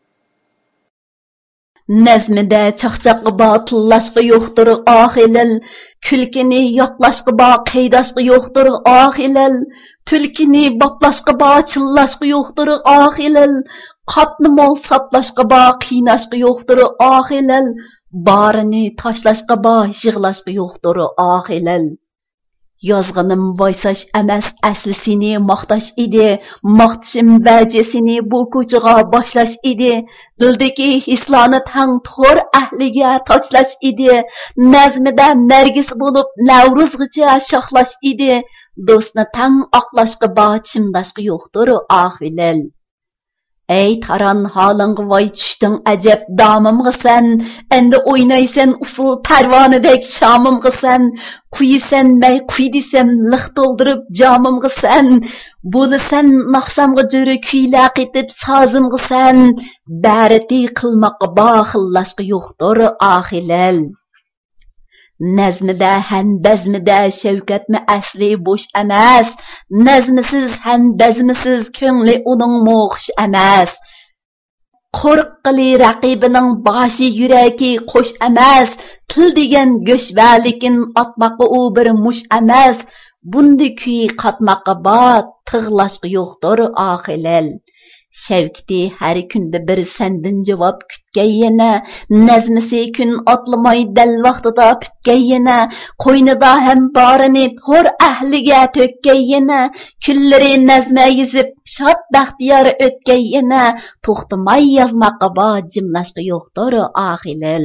Nazmida chaqchaqqa batillashqa yo'qdir ahilil, kulkini yoqlashqa ba qaydashqa yo'qdir ahilil, tulkini boplashqa ba chillashqa yo'qdir ahilil, qopnimo saplashqa ba qiynashqa yo'qdir ahilil, barini tashlashqa ba yig'lashqa yo'qdir ahilil. Yazğınım vaysaş emas asli seni maqtaş idi, maqtışım vəcisini bu ko'chaga başlaş idi, dildeki hislarni tang tor ahliga taşlaş idi, nazmida nargis bulup navruzgacha shoxlash idi, do'stni tang oqlashga ba chimdashga yo'qdir ahvilil. Ey taran halınğı vay düşdün acep damımğı sen, endi oynaysan usul pervanedek şamımğı sen, kuyisen bey kuy desem lıq doldurup camımğı sen, bulu sen nakşamğı jürü küylaq etip sazımğı sen, bəreti qılmaqı baxıllaşqı yoxdur ahilel. Nazmida hem bezmida şevkatmi asli boş emas, nazmisiz hem bezmisiz köngli onun moğuş emas. Qo'rqqili raqibining boshi yuragi qo'sh emas, til degan go'shvalikin otmoqqa u bir mush emas, bundi kuy qatmoqqa bot tig'lashqa yo'qdir oxilal. Şevkti her künde bir sendin cevap kütgeyene, nezmisi kün atlamay del vaqtida pütgeyene, qo'ynida hem barini tor ahliga tökkeyene, külleri nezme yizip şat baxtiyar ötkeyene, to'xtamay yazmaqqa ba jimlashqa yo'qdir ahilil.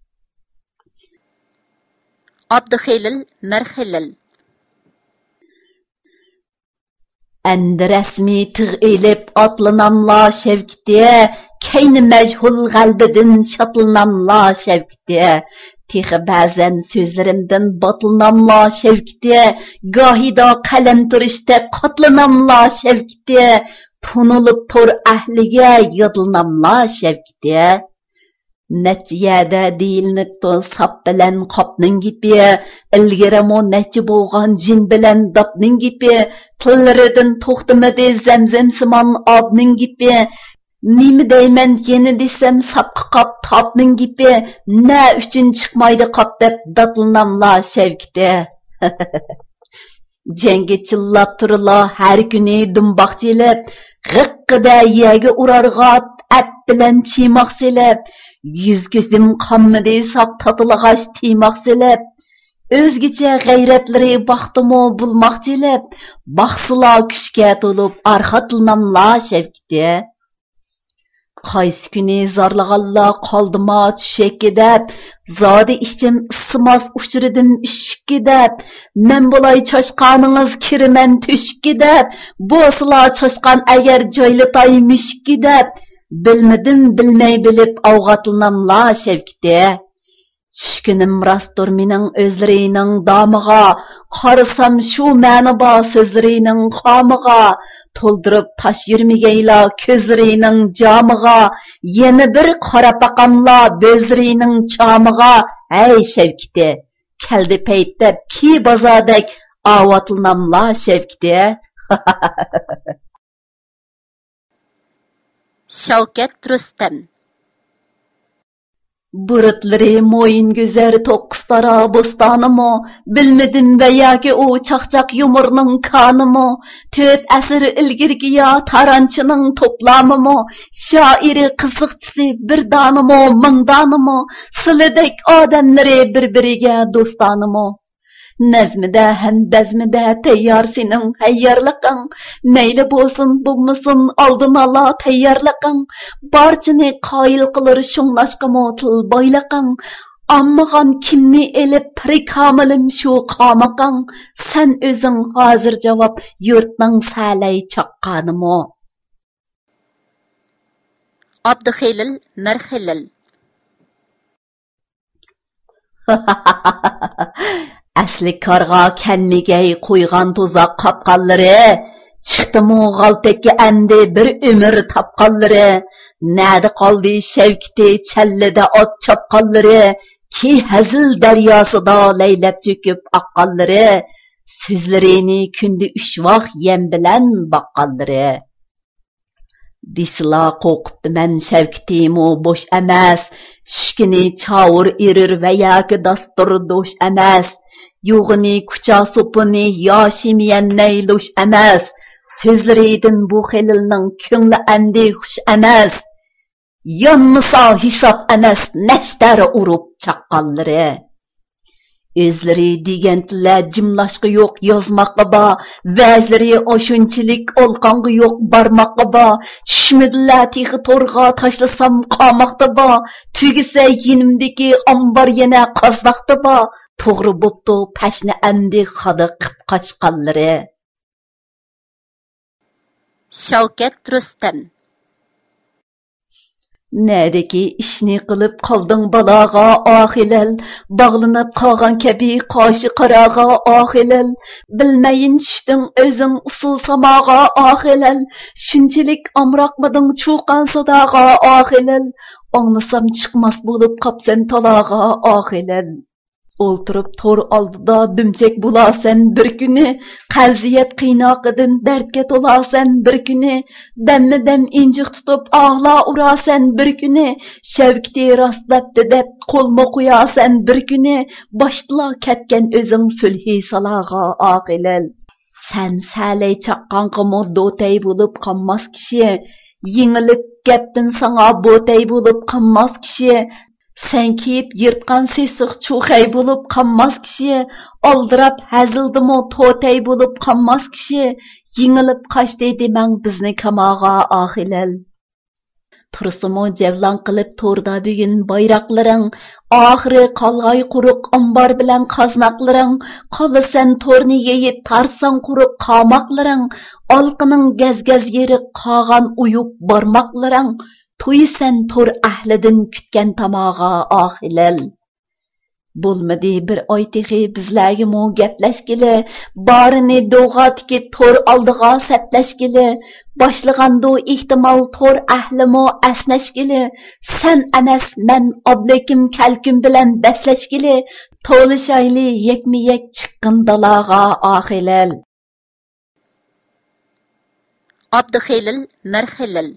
Abduxelil Merxelil. Endi resmi tığ elip atlanamla şevkti, keyni mechul galbidin şatlanamla şevkti. Tixi bazen sözlerimden batılnamla şevkti, gahida kalem turishte katlanamla şevkti, tunulup tor ahlige yadılnamla şevkti. Neçiyada deyilnipti sap bilen qapning gipi, ilgiramo neçi boğan jin bilen dapning gipi, tillaridan to'xtamadi zamzam simon obning gipi, nima deyman yeni desam sapqi qop topning gipi, na uchun chiqmaydi qop deb datlanamla şevkti. Jengi chillab turla har kuni dumboq jelib, g'iqqida yega urarg'at at bilan chiymoq selib, yüz gözüm qammidi sap tatılğaş tiymaq selib, özgüçe gayretleri baxtımı bulmaq jelib, baxsıla küçke tolup arxatılnamla şevkti. Qaysi kuni zarlag'alla qoldima tushakki deb, zodi ishchim issimas uchiridim ishikki deb, men bo'lay choshqaningiz kiriman tushikki deb, bo'sila choshqan agar joylatay mishikki deb, bilmedim bilmey bilip avgatılnamla şevkti. Çüşkünüm rastır mening özlerining damıga, qarasam şu ma'niba sözlerining qamıga, to'ldirib taş yurmigayla ko'zlarining jamiga, yana bir qarab baqamla bo'zlarining chamiga, ey şevkti, keldi payt deb ki bozodek avgatılnamla şevkti. Shavkat Rustam. Burutları moyun güzer toqistara bostanımı, bilmedim veya ki o çaqçaq yumurning kanımı, töt asır ilgirgi ya tarançının toplamımı, şairi qiziqchisi bir danımı, ming danımı, silidek adamları birbiriga do'stanımı. Nazmida hem bezmida tayyor sening hayyorliqing, mayli bo'lsin bo'lmasin oldin ola tayyorliqing, barchani qoyil qilar shunglashqimi til boyliqing, ammag'an kimni elib piri kamilim shu qomiqing, sen o'zing hozir javob yurtning salay chaqqanimi. Abduxelil Merxelil. Asli karga kelmigey qo'ygan tuzaq qapqanlari, chiqdimu g'altakka endi bir umr tapqanlari, nadi qoldi şevkti challida ot chopqanlari, ki hazil daryosida laylab cho'kib oqqanlari, so'zlarini kundi 3 vaqt yem bilan boqqanlari. Disla qo'qibdi men şevktimu bo'sh emas, tushkini chavur erir va yoki dastur do'sh emas, yo'g'ini kucha sopini yoshimiyanay lo'sh emas, so'zlaridin bu xililning ko'ngli andi xush emas, yonmisa hisob emas nashtari urib chaqqanlari. Özleri degendiler cimlaşqı yo'q yozmaqqa ba, vəzləri oşunçilik olqanğı yo'q barmaqqa ba, tushmidilar texi to'rga tashlasam qamaqda ba, tugisa yinimdiki ambar yana qazlaqda ba, to'g'ri bo'pti pashni amdi xada qib qochqanlari. Shavkat Rustam. Nədəki işni qılıb qaldın balağa ahilal, bağlanıb qalğan kəbi qaşı qarağa ahilal, bilməyin düşdün özün usul samağa ahilal, şunçilik amraqmadın çuqan sadağa ahilal, anlasam çıxmaz bulub qapsan talağa ahilal. Olturup tor aldıda dümçek bulasan bir günü, qalziyet qiynaqıdın dərdke tolasan bir günü, dəmmidəm incik tutup ağla urasan bir günü, şevkti rastlapdı dep qolma quyasan bir günü, baştıla ketken özün sülhi salağa ağilal. Sen səley çaqqanqımı dotay bulup qanmaz kişi, yengilip geptin sana botay bulup qanmaz kişi, sen kiyip yırtqan sesiq çuxay bulup qanmaz kişi, aldırap həzildimi totay bulup qanmaz kişi, yengilip qaçdı demang bizni kamağa ahilal. Tursimo cevlan qilib torda bugün bayraqlaring, ahiri qalg'ay quruq ambar bilan qaznaqlaring, qolasan torni yeyib tarsan quruq qamaqlaring, olqining gaz-gaz yeri qag'an uyuq barmoqlaring, to'yisan tor ahlidan kutgan tamağa ahilal. Bo'lmadi bir oy texi bizlarga mo gaplashgili, barini do'g'a tikib tor oldiga saplashgili, boshlagando ehtimol tor ahlimo asnashgili, sen emas men oblekim kalkim bilan baslashgili, to'lishayli yekmi-yek chiqqan dalaga ahilal. Abduxelil Marxilil.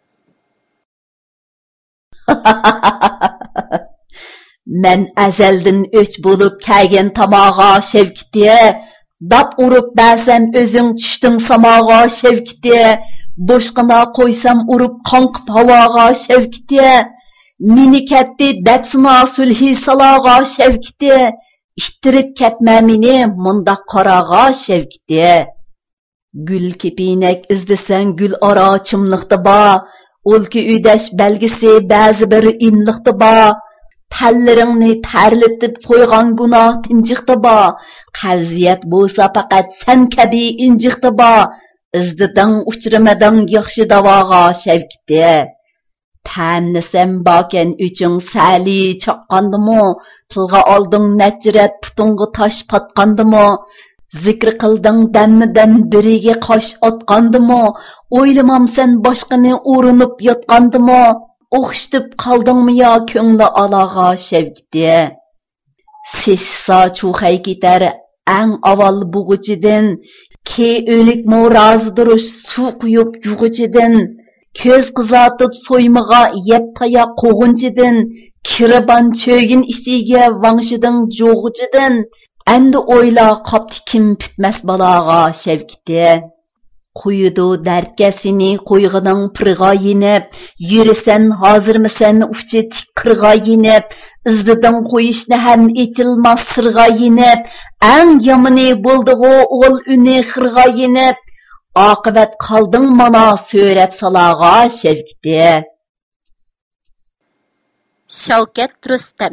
Men əzəldin öç bulup kəlgən tamağa şevkiti, dap urup bəsəm özün düşdün samağa şevkiti, boşqına qoysam urup qanqıb havağa şevkiti, mini kətdi dəpsina sülhi salağa şevkiti, iştirib kətmə mini mundaq qarağa şevkiti. Gül kepinek izlesen gül ara çımlıqda ba, olki üdeş belgisi bəzi bir imliqda ba, Talleringni terletib qo'ygan gunoh tinjiqda bo, qavziyat bo'lsa faqat sen kabi injiqda bo, izdiding uchramading yaxshi davoga shavkiti. Ta'mnisam bokan uchun sali chaqqandimi, tilga olding najrat putunga tosh patqandimi, zikr qilding dammidan biriga qosh otqandimi, o'ylamamsan boshqani o'rinib yotqandimi, o'xshitib qaldingmi yo ko'ngli alaga shavkiti. Sessa chuxay ketar ang avval bug'uchidan, ke o'likmi rozi turish suv quyib yug'ichidan, ko'z qizatib so'ymiga yeb tayoq qo'g'unchidan, kiraban cho'gin ishiga vangshiding jo'g'ichidan, endi o'yla qopti kim putmas balaga shavkiti. Qo'yudu dardga seni qo'yg'ining pirg'a yinib, yurisan hozirmisan ufchi tik qirg'a yinib, izdiding qo'yishni ham echilmas sirg'a yinib, ang yomoni bo'ldig'u o'g'il uni xirg'a yinib, oqibat qolding mana so'rab salag'a shavkiti. Shavkat Rustam.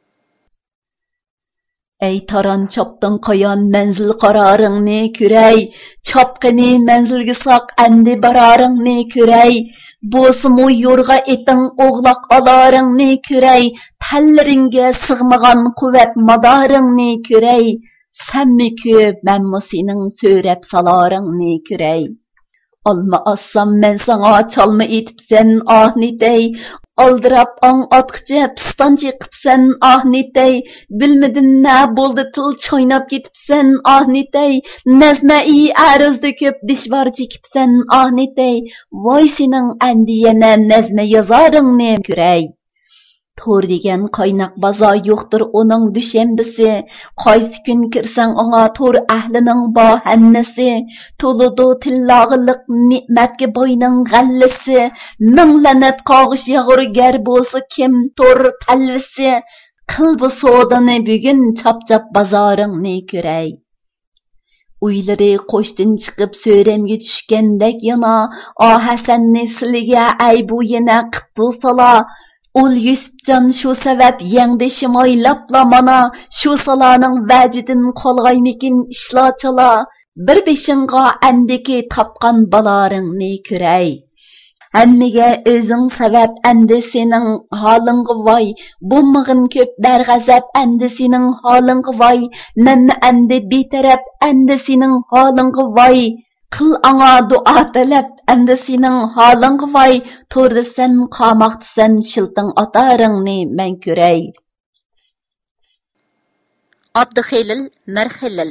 Ey taran çapdın qayan menzil qararingni ko'ray, chopqini menzilga soq endi bararingni ko'ray, bo'simu yo'rg'a eting o'g'loq alaringni ko'ray, tallaringga sig'magan quvvat madaringni ko'ray, sanmi ko'p menmi sening so'rab salaringni ko'ray. Olma assam men sana çalma etipsen ah nitey, aldırap ang atqıca pistanchi qıpsen ah nitey, bilmedim ne boldu til çoynap ketipsen ah nitey, nezme-i arız döküp dişvar çekipsen ah nitey, vay senin endiyene nezme yazarın ne körey. Tor degen qaynak baza yo'qdir onun düşenbisi, qaysi kun kirsan ona tor ahlining bo hammasi, to'ludu tillag'iliq ne'matga boyning g'allisi, ming lanat qog'ish yag'ur gar bo'lsa kim tor talvisi, Qil bu sodani bugun chap-chap bazoringni ko'ray. Uylari qo'shtin chiqib so'ramga tushgandek yana, "O Hasanni sizga ay bu yana qiptu sala." Ul Yusufjon shu sabab yangdi shimoylabla mana shu salaning vajidin qolg'aymikin ishlochala. Bir beshingga andiki tapqan balaringni ko'ray. Hammiga o'zing sabab endi sening holingga voy, bo'lmag'in ko'p darg'azab endi sening holingga voy, menni endi betaraf endi sening holingga voy. Qil anga duo talab endi sening holingga voy, to'rdisan qamoqdisan shilting otaringni men ko'ray. Abduxelil Marxelil.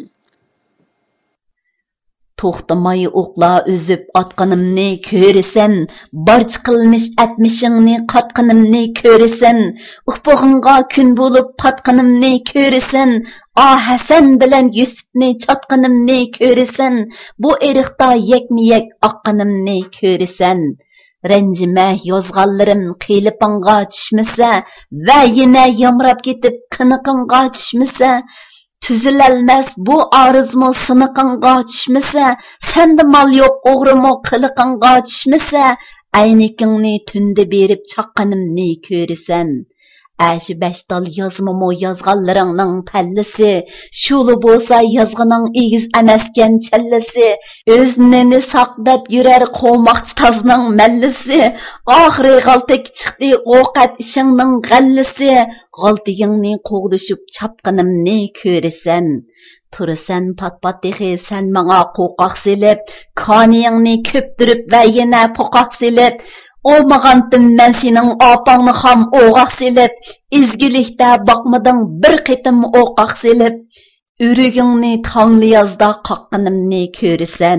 To'xtamay o'qla o'zib atqanimni ko'rasan, barcha qilmish atmishingni qatqanimni ko'rasan, uqbog'ingga kun bo'lib patqanimni ko'rasan, "O Hasan bilan Yusufni chatqanimni ko'rasan, bu eriqda yakmi-yak oqqanimni ko'rasan." Ranjima yozganlarim qiyilipingga tushmasa va yana yamrab ketib qiniqingga tushmasa, tüzüləlməz bu arızmı sınıqınğa düşməsə, səndə mal yox oğrumu qılıqınğa düşməsə, əynikini tündə berib çaqqanımni körüsən. Əşi bəşdal yazmımı yazğanlarının pəllisi, şulu bolsa yazğının egiz əməskən çəllisi, özünəni saqdab yürər qovmaqçı tazının məllisi, ahırı qaltık çıxdı oqat işinin qəllisi, qaltıyınni qoğduşub çapqınımni körüsən. Tursan pat-pat deği sən mağa qoqaq silib, kaniyingni köpdürüb və yenə poqaq silib, olmağandım mən senin apağını xam oğaq silib, izgilikdə baxmadın bir qitim oqaq silib, ürügünni tanlı yazda qaqqınımni körüsən.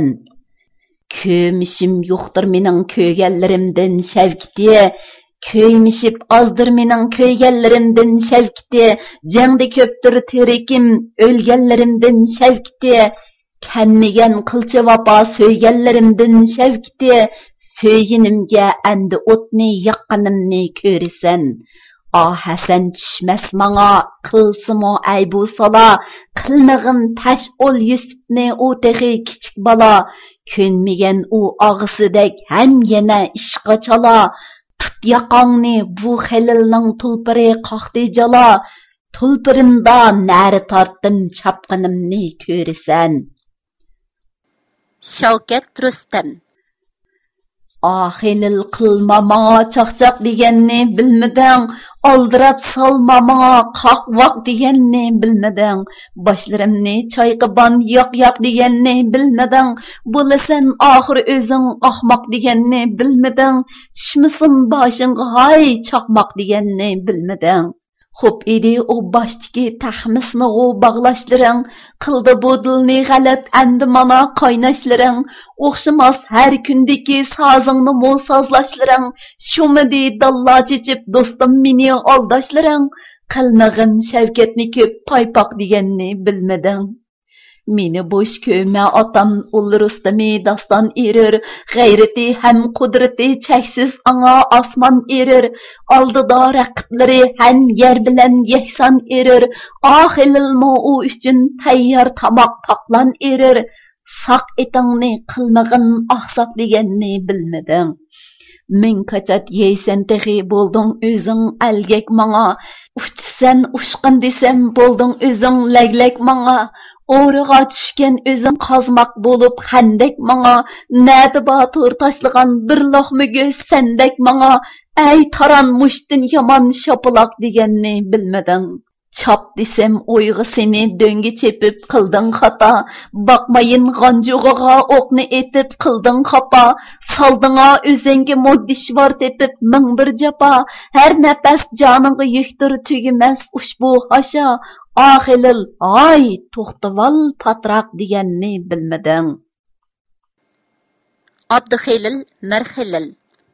Köymüşüm yoxdur menin köygəllərimdən şəvkiti, köymüşüb azdır menin köygəllərimdən şəvkiti, cəngdə köpdür terikim ölgəllərimdən şəvkiti, kənmigən qılçı vapa söygəllərimdən şəvkiti, söyginimge endi otni yaqqanimni körüsən. "O Hasan düşməs mağa, qılsımı aybu sala, qılmığın taş ol Yusufni o teği kichik bala, könmigen o ağısıdek hem yine işqa chala, tut yaqangni bu xelilning tulpiri qaqdi jala, tulpirimda nari tartdim çapqınimni körüsən." Shavkat Rustam. Ahilil qilma mağa çaqçaq deganni bilmiding, oldirab salma mağa qaqvoq deganni bilmiding, boshlarimni chayqiban yoq-yoq deganni bilmiding, bo'lasan oxir o'zing ahmoq deganni bilmiding, tushmisin boshingga hay chaqmoq deganni bilmiding. Xo'p edi o boshdagi taxmisni o bag'lashlaring, qildi bu dilni g'alat endi mana qaynashlaring, o'xshamas har kundagi sozingni mo sozlashlaring, shumidi dalla chechib do'stim meni aldashlaring, qilmag'in shavkatni ko'p paypoq deganni bilmading. Meni bo'sh ko'ma otam ul Rustami daston erir, g'ayrati ham qudrati cheksiz anga osmon erir, oldida raqiblari ham yer bilan yakson erir, oxililmo u uchun tayyor tomoq poqlon erir, saq etingni qilmag'in oqsoq deganni bilmading. Min qachat yeysen tehi bo'lding o'zing algak manga, uchsan ushqin desam bo'lding o'zing laglak manga, o'riga tushgan o'zing qazmoq bo'lib xandak manga, nadi botur tashlagan bir loqma go'z sandek manga, ay taran mushtin yomon shopuloq deganni bilmading. Chap desem o'yg'i seni döngi chepib qilding xata, baqmayin g'anjug'iga o'qni etib qilding xapa, saldinga o'zingga moddishvor tepib ming bir japa, har nafas joningga yukdir tugimas ushbu hasha, ahilil ay to'xtaval patroq deganni bilmading. Abduxelil Marxelil.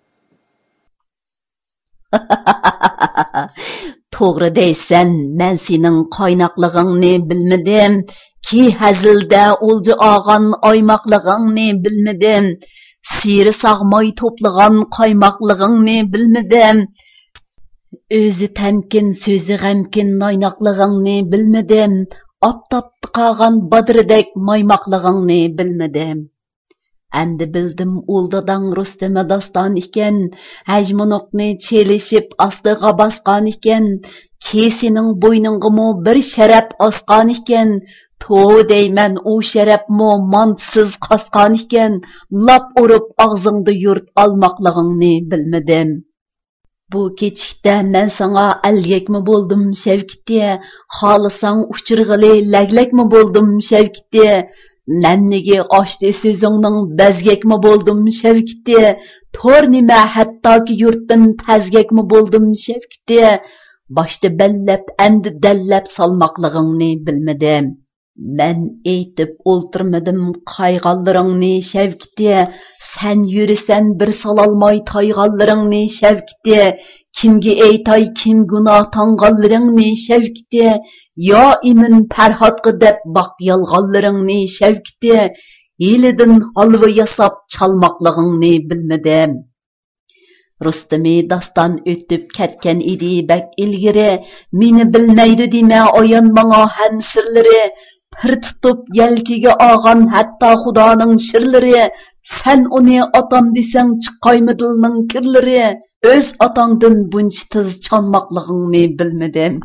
To'g'ri deysan, men sening qaynoqlig'ingni bilmadim, ki hazilda o'lji og'an oymoqlig'ingni bilmadim, siri sog'moy to'plagan qaymoqlig'ingni bilmadim. Özü təmkin, sözü ғəmkin naynaqlığыңni bilmədim. Aptapdı qağan badridək maymaqlığыңni bilmədim. Әмді білдім ұлдадан Рүстемі дастан екен, әжмұнықны челешіп астыға басқан екен, кесенің бойныңғымы бір шәрәп асқан екен, тоу деймен о шәрәп му мантсыз қасқан екен, лап ұрып ağzыңды юрт алмақлығыңны білмедім. Bu keçikdə mən sana əlgəkmi boldum Şevkitdə, xalısang uçırğılı ləgləkmi boldum Şevkitdə, Nəmnigi qaşdı sözüңnің bəzgəkmi boldum Şevkitdə, tor nimə hətta ki yurtdan təzgəkmi boldum Şevkitdə, başdı bəlləp, əmdi dəlləp salmaqlığыңni bilmədim. Mən eytib oltırmadım qayğallarыңni Şevkitdə, sən yürüsən bir salalmay tayğallarыңni Şevkitdə, kimgi eytay kim günah tanğallarыңni Şevkitdə, ya imin pərhatqı dəb baq yalğallarыңni Şevkitdə, elidin halva yasab çalmaqlığыңni bilmədim. Rüstemi dastan ötüb ketken idi bək ilgiri, meni bilməydi demə oyan mağa həm sirləri, pir tutub yelkiga ağan hatta Xudoning shirlari, sen uni otam desang chiqqaymi dilning kirlari, o'z otangdan buncha tiz chonmoqligingni bilmadim.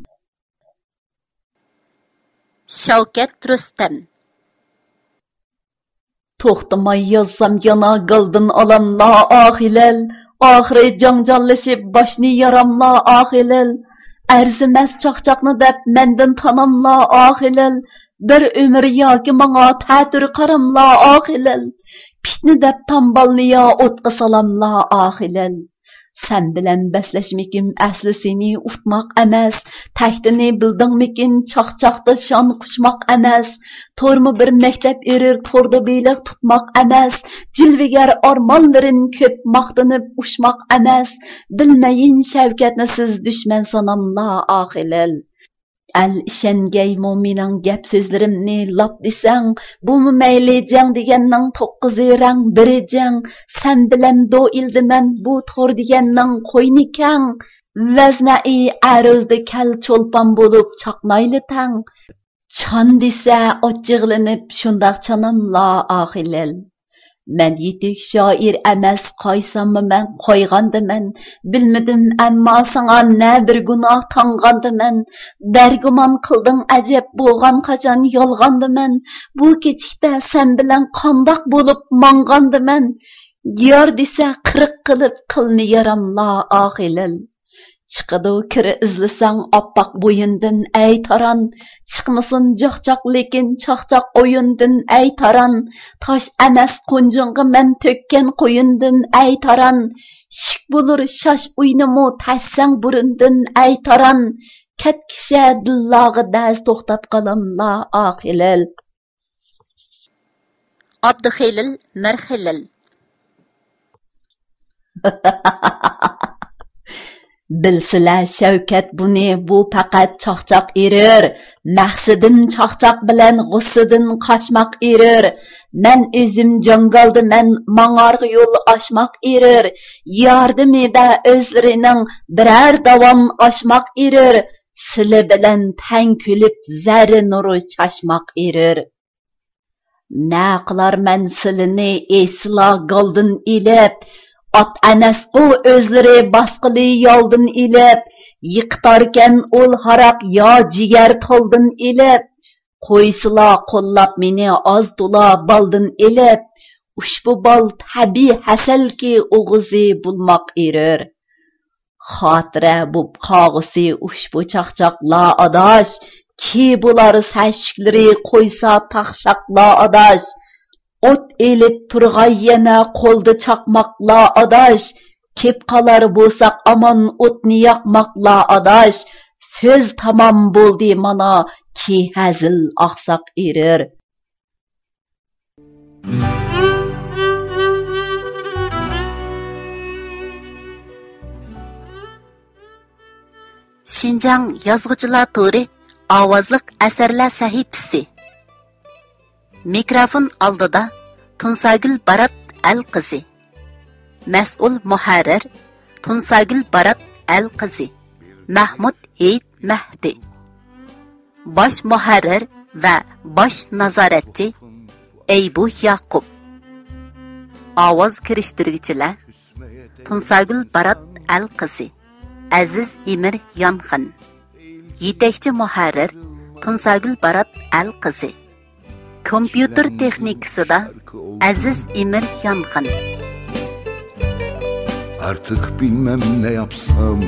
Shavkat Rustam. To'xtamay yozsam yana qildin olam la ahilal, oxiri janjallashib boshni yaram la ahilal, arzimas chaqchaqni deb mendan tanam la ahilal, bir ömür yoki manga ta'tir qaramla ahilal, pitni deb tambalni yo o'tqa salamla ahilal. Sen bilen bəsləşməkim əsli seni utmaq əməz, təhdini bildingmikin çaqçaqda şan quçmaq əməz, tormu bir məktəb erir torda beylik tutmaq əməz, cilvigar armanların köp maqtınıb uçmaq əməz, bilməyin şəvkətni siz düşmən sanamla ahilal. Əl işəngəymu mening gap sözlərimni lap desəng, bu mu məyli cəng degənning 9 rəng biri cəng, sən bilən do ildimən bu tor degənning qoyni kəng, vəznəi ərözdə kəl çolpan bulub çaqnaylı təng, çan desə otcıqlanıb şundaq çanamla ahilal. Mən yetik şair əməz qaysam mən qoyğandı mən, bilmədim əmma sana nə bir günah tanğandı mən, dərgüman qıldın əcəb boğan qacan yolğandı mən, bu keçikdə sən bilən qandaq bulub manğandı mən, yar desə qırıq qılıb qılni yaramla ahilal. Çıqıdı kiri izlisan appak boyundun ey taran, çıkmasın caqcaq lekin çaqcaq oyundun ey taran, taş əməs qoncunğu mən tökken qoyundun ey taran, şik bulur şaş uynumu təşsən burundun ey taran, ket kişə dillağı dəz toxtab qalamla ahilal. Abduxelil Merxelil. Bilsizlar Şevket buni bu faqat çaqçaq erir, maqsadim çaqçaq bilan g'ussidan qochmoq erir, men o'zim jangalda men mang'arg'i yo'l ochmoq erir, yordamida o'zlarining biror davom ochmoq erir, sili bilan tang kulib zarri nuri chashmoq erir. Na qilar men silini esla goldin ilib, At anasqu özləri basqılı yoldun ilib, yıqtarken ol haraq ya ciger toldun ilib, qo'ysila qo'llab meni az to'la baldın ilib, ushbu bal tabi hasal ki o'g'izi bulmaq erir. Xotira bub qog'isi ushbu chaqchaqla adash, ki bular sashikleri qo'ysa taqshaqla adash, Ot elib turg'ay yana qo'lda chaqmoqla adash, kep qalar bo'lsaq aman o'tni yoqmoqla adash, so'z tamom bo'ldi mana ki hazil oqsaq erir. Şinjan Yazgıcılar Tori Avazlıq Əsərlər Səhifəsi. Mikrofon aldıda Tunsagül Barat Əl-Qizi. Məsul muharrir Tunsagül Barat Əl-Qizi. Mahmud Heyit Mahdi. Baş muharrir ve baş nazaretçi Eybu Yaqub. Ovoz kirishtiruvchilar Tunsagul Barat Al-Qisi, Aziz Emir Yanxin. Yetakchi muharrir Tunsagul Barat Al-Qisi. Kompüter texnikasida Aziz Emir Yanxin. Artık bilmem ne yapsam.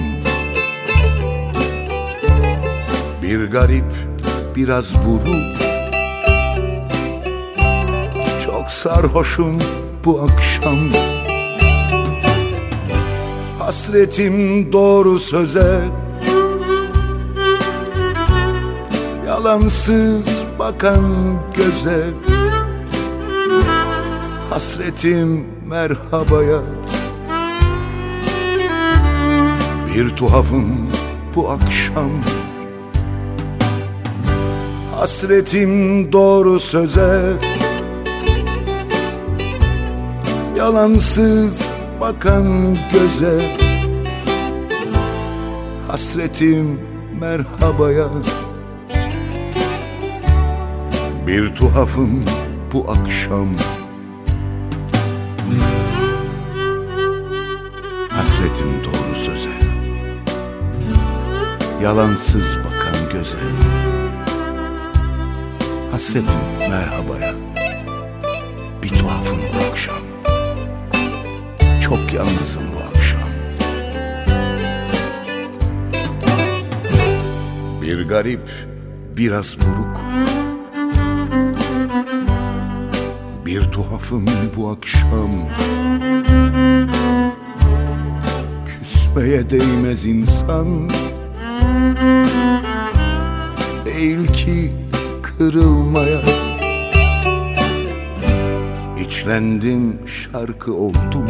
Bir garip, biraz buruk. Çok sarhoşum bu akşam. Hasretim doğru söze, yalansız bakan göze. Hasretim merhabaya. Bir tuhafım bu akşam. Hasretim doğru söze, yalansız bakan göze. Hasretim merhabaya. Bir tuhafım bu akşam. Hasretim doğru söze, yalansız bakan göze. Hasretim merhabaya. Bir tuhafım bu akşam. Çok yalnızım bu akşam. Bir garip, biraz buruk. Bir tuhafım bu akşam. Küsmeye değmez insan. Değil ki kırılmaya. İçlendim, şarkı oldum.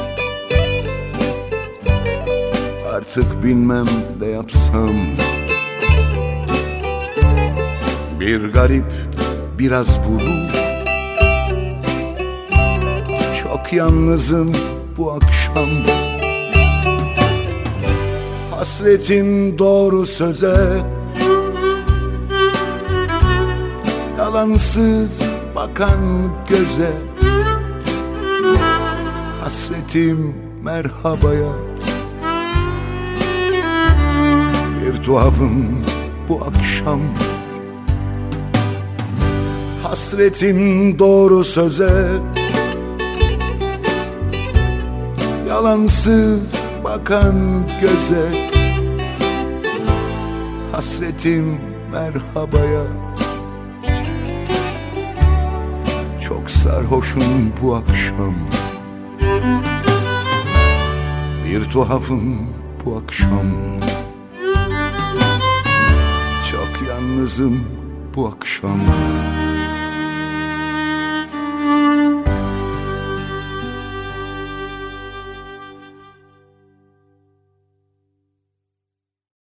Artık bilmem ne yapsam. Bir garip, biraz buruk. Çok yalnızım bu akşam. Hasretim doğru söze, yalansız bakan göze. Hasretim merhabaya. Bir tuhafım bu akşam. Hasretim doğru söze, yalansız bakan göze. Hasretim merhabaya. Çok sarhoşum bu akşam. Bir tuhafım bu akşam. Çok yalnızım bu akşam.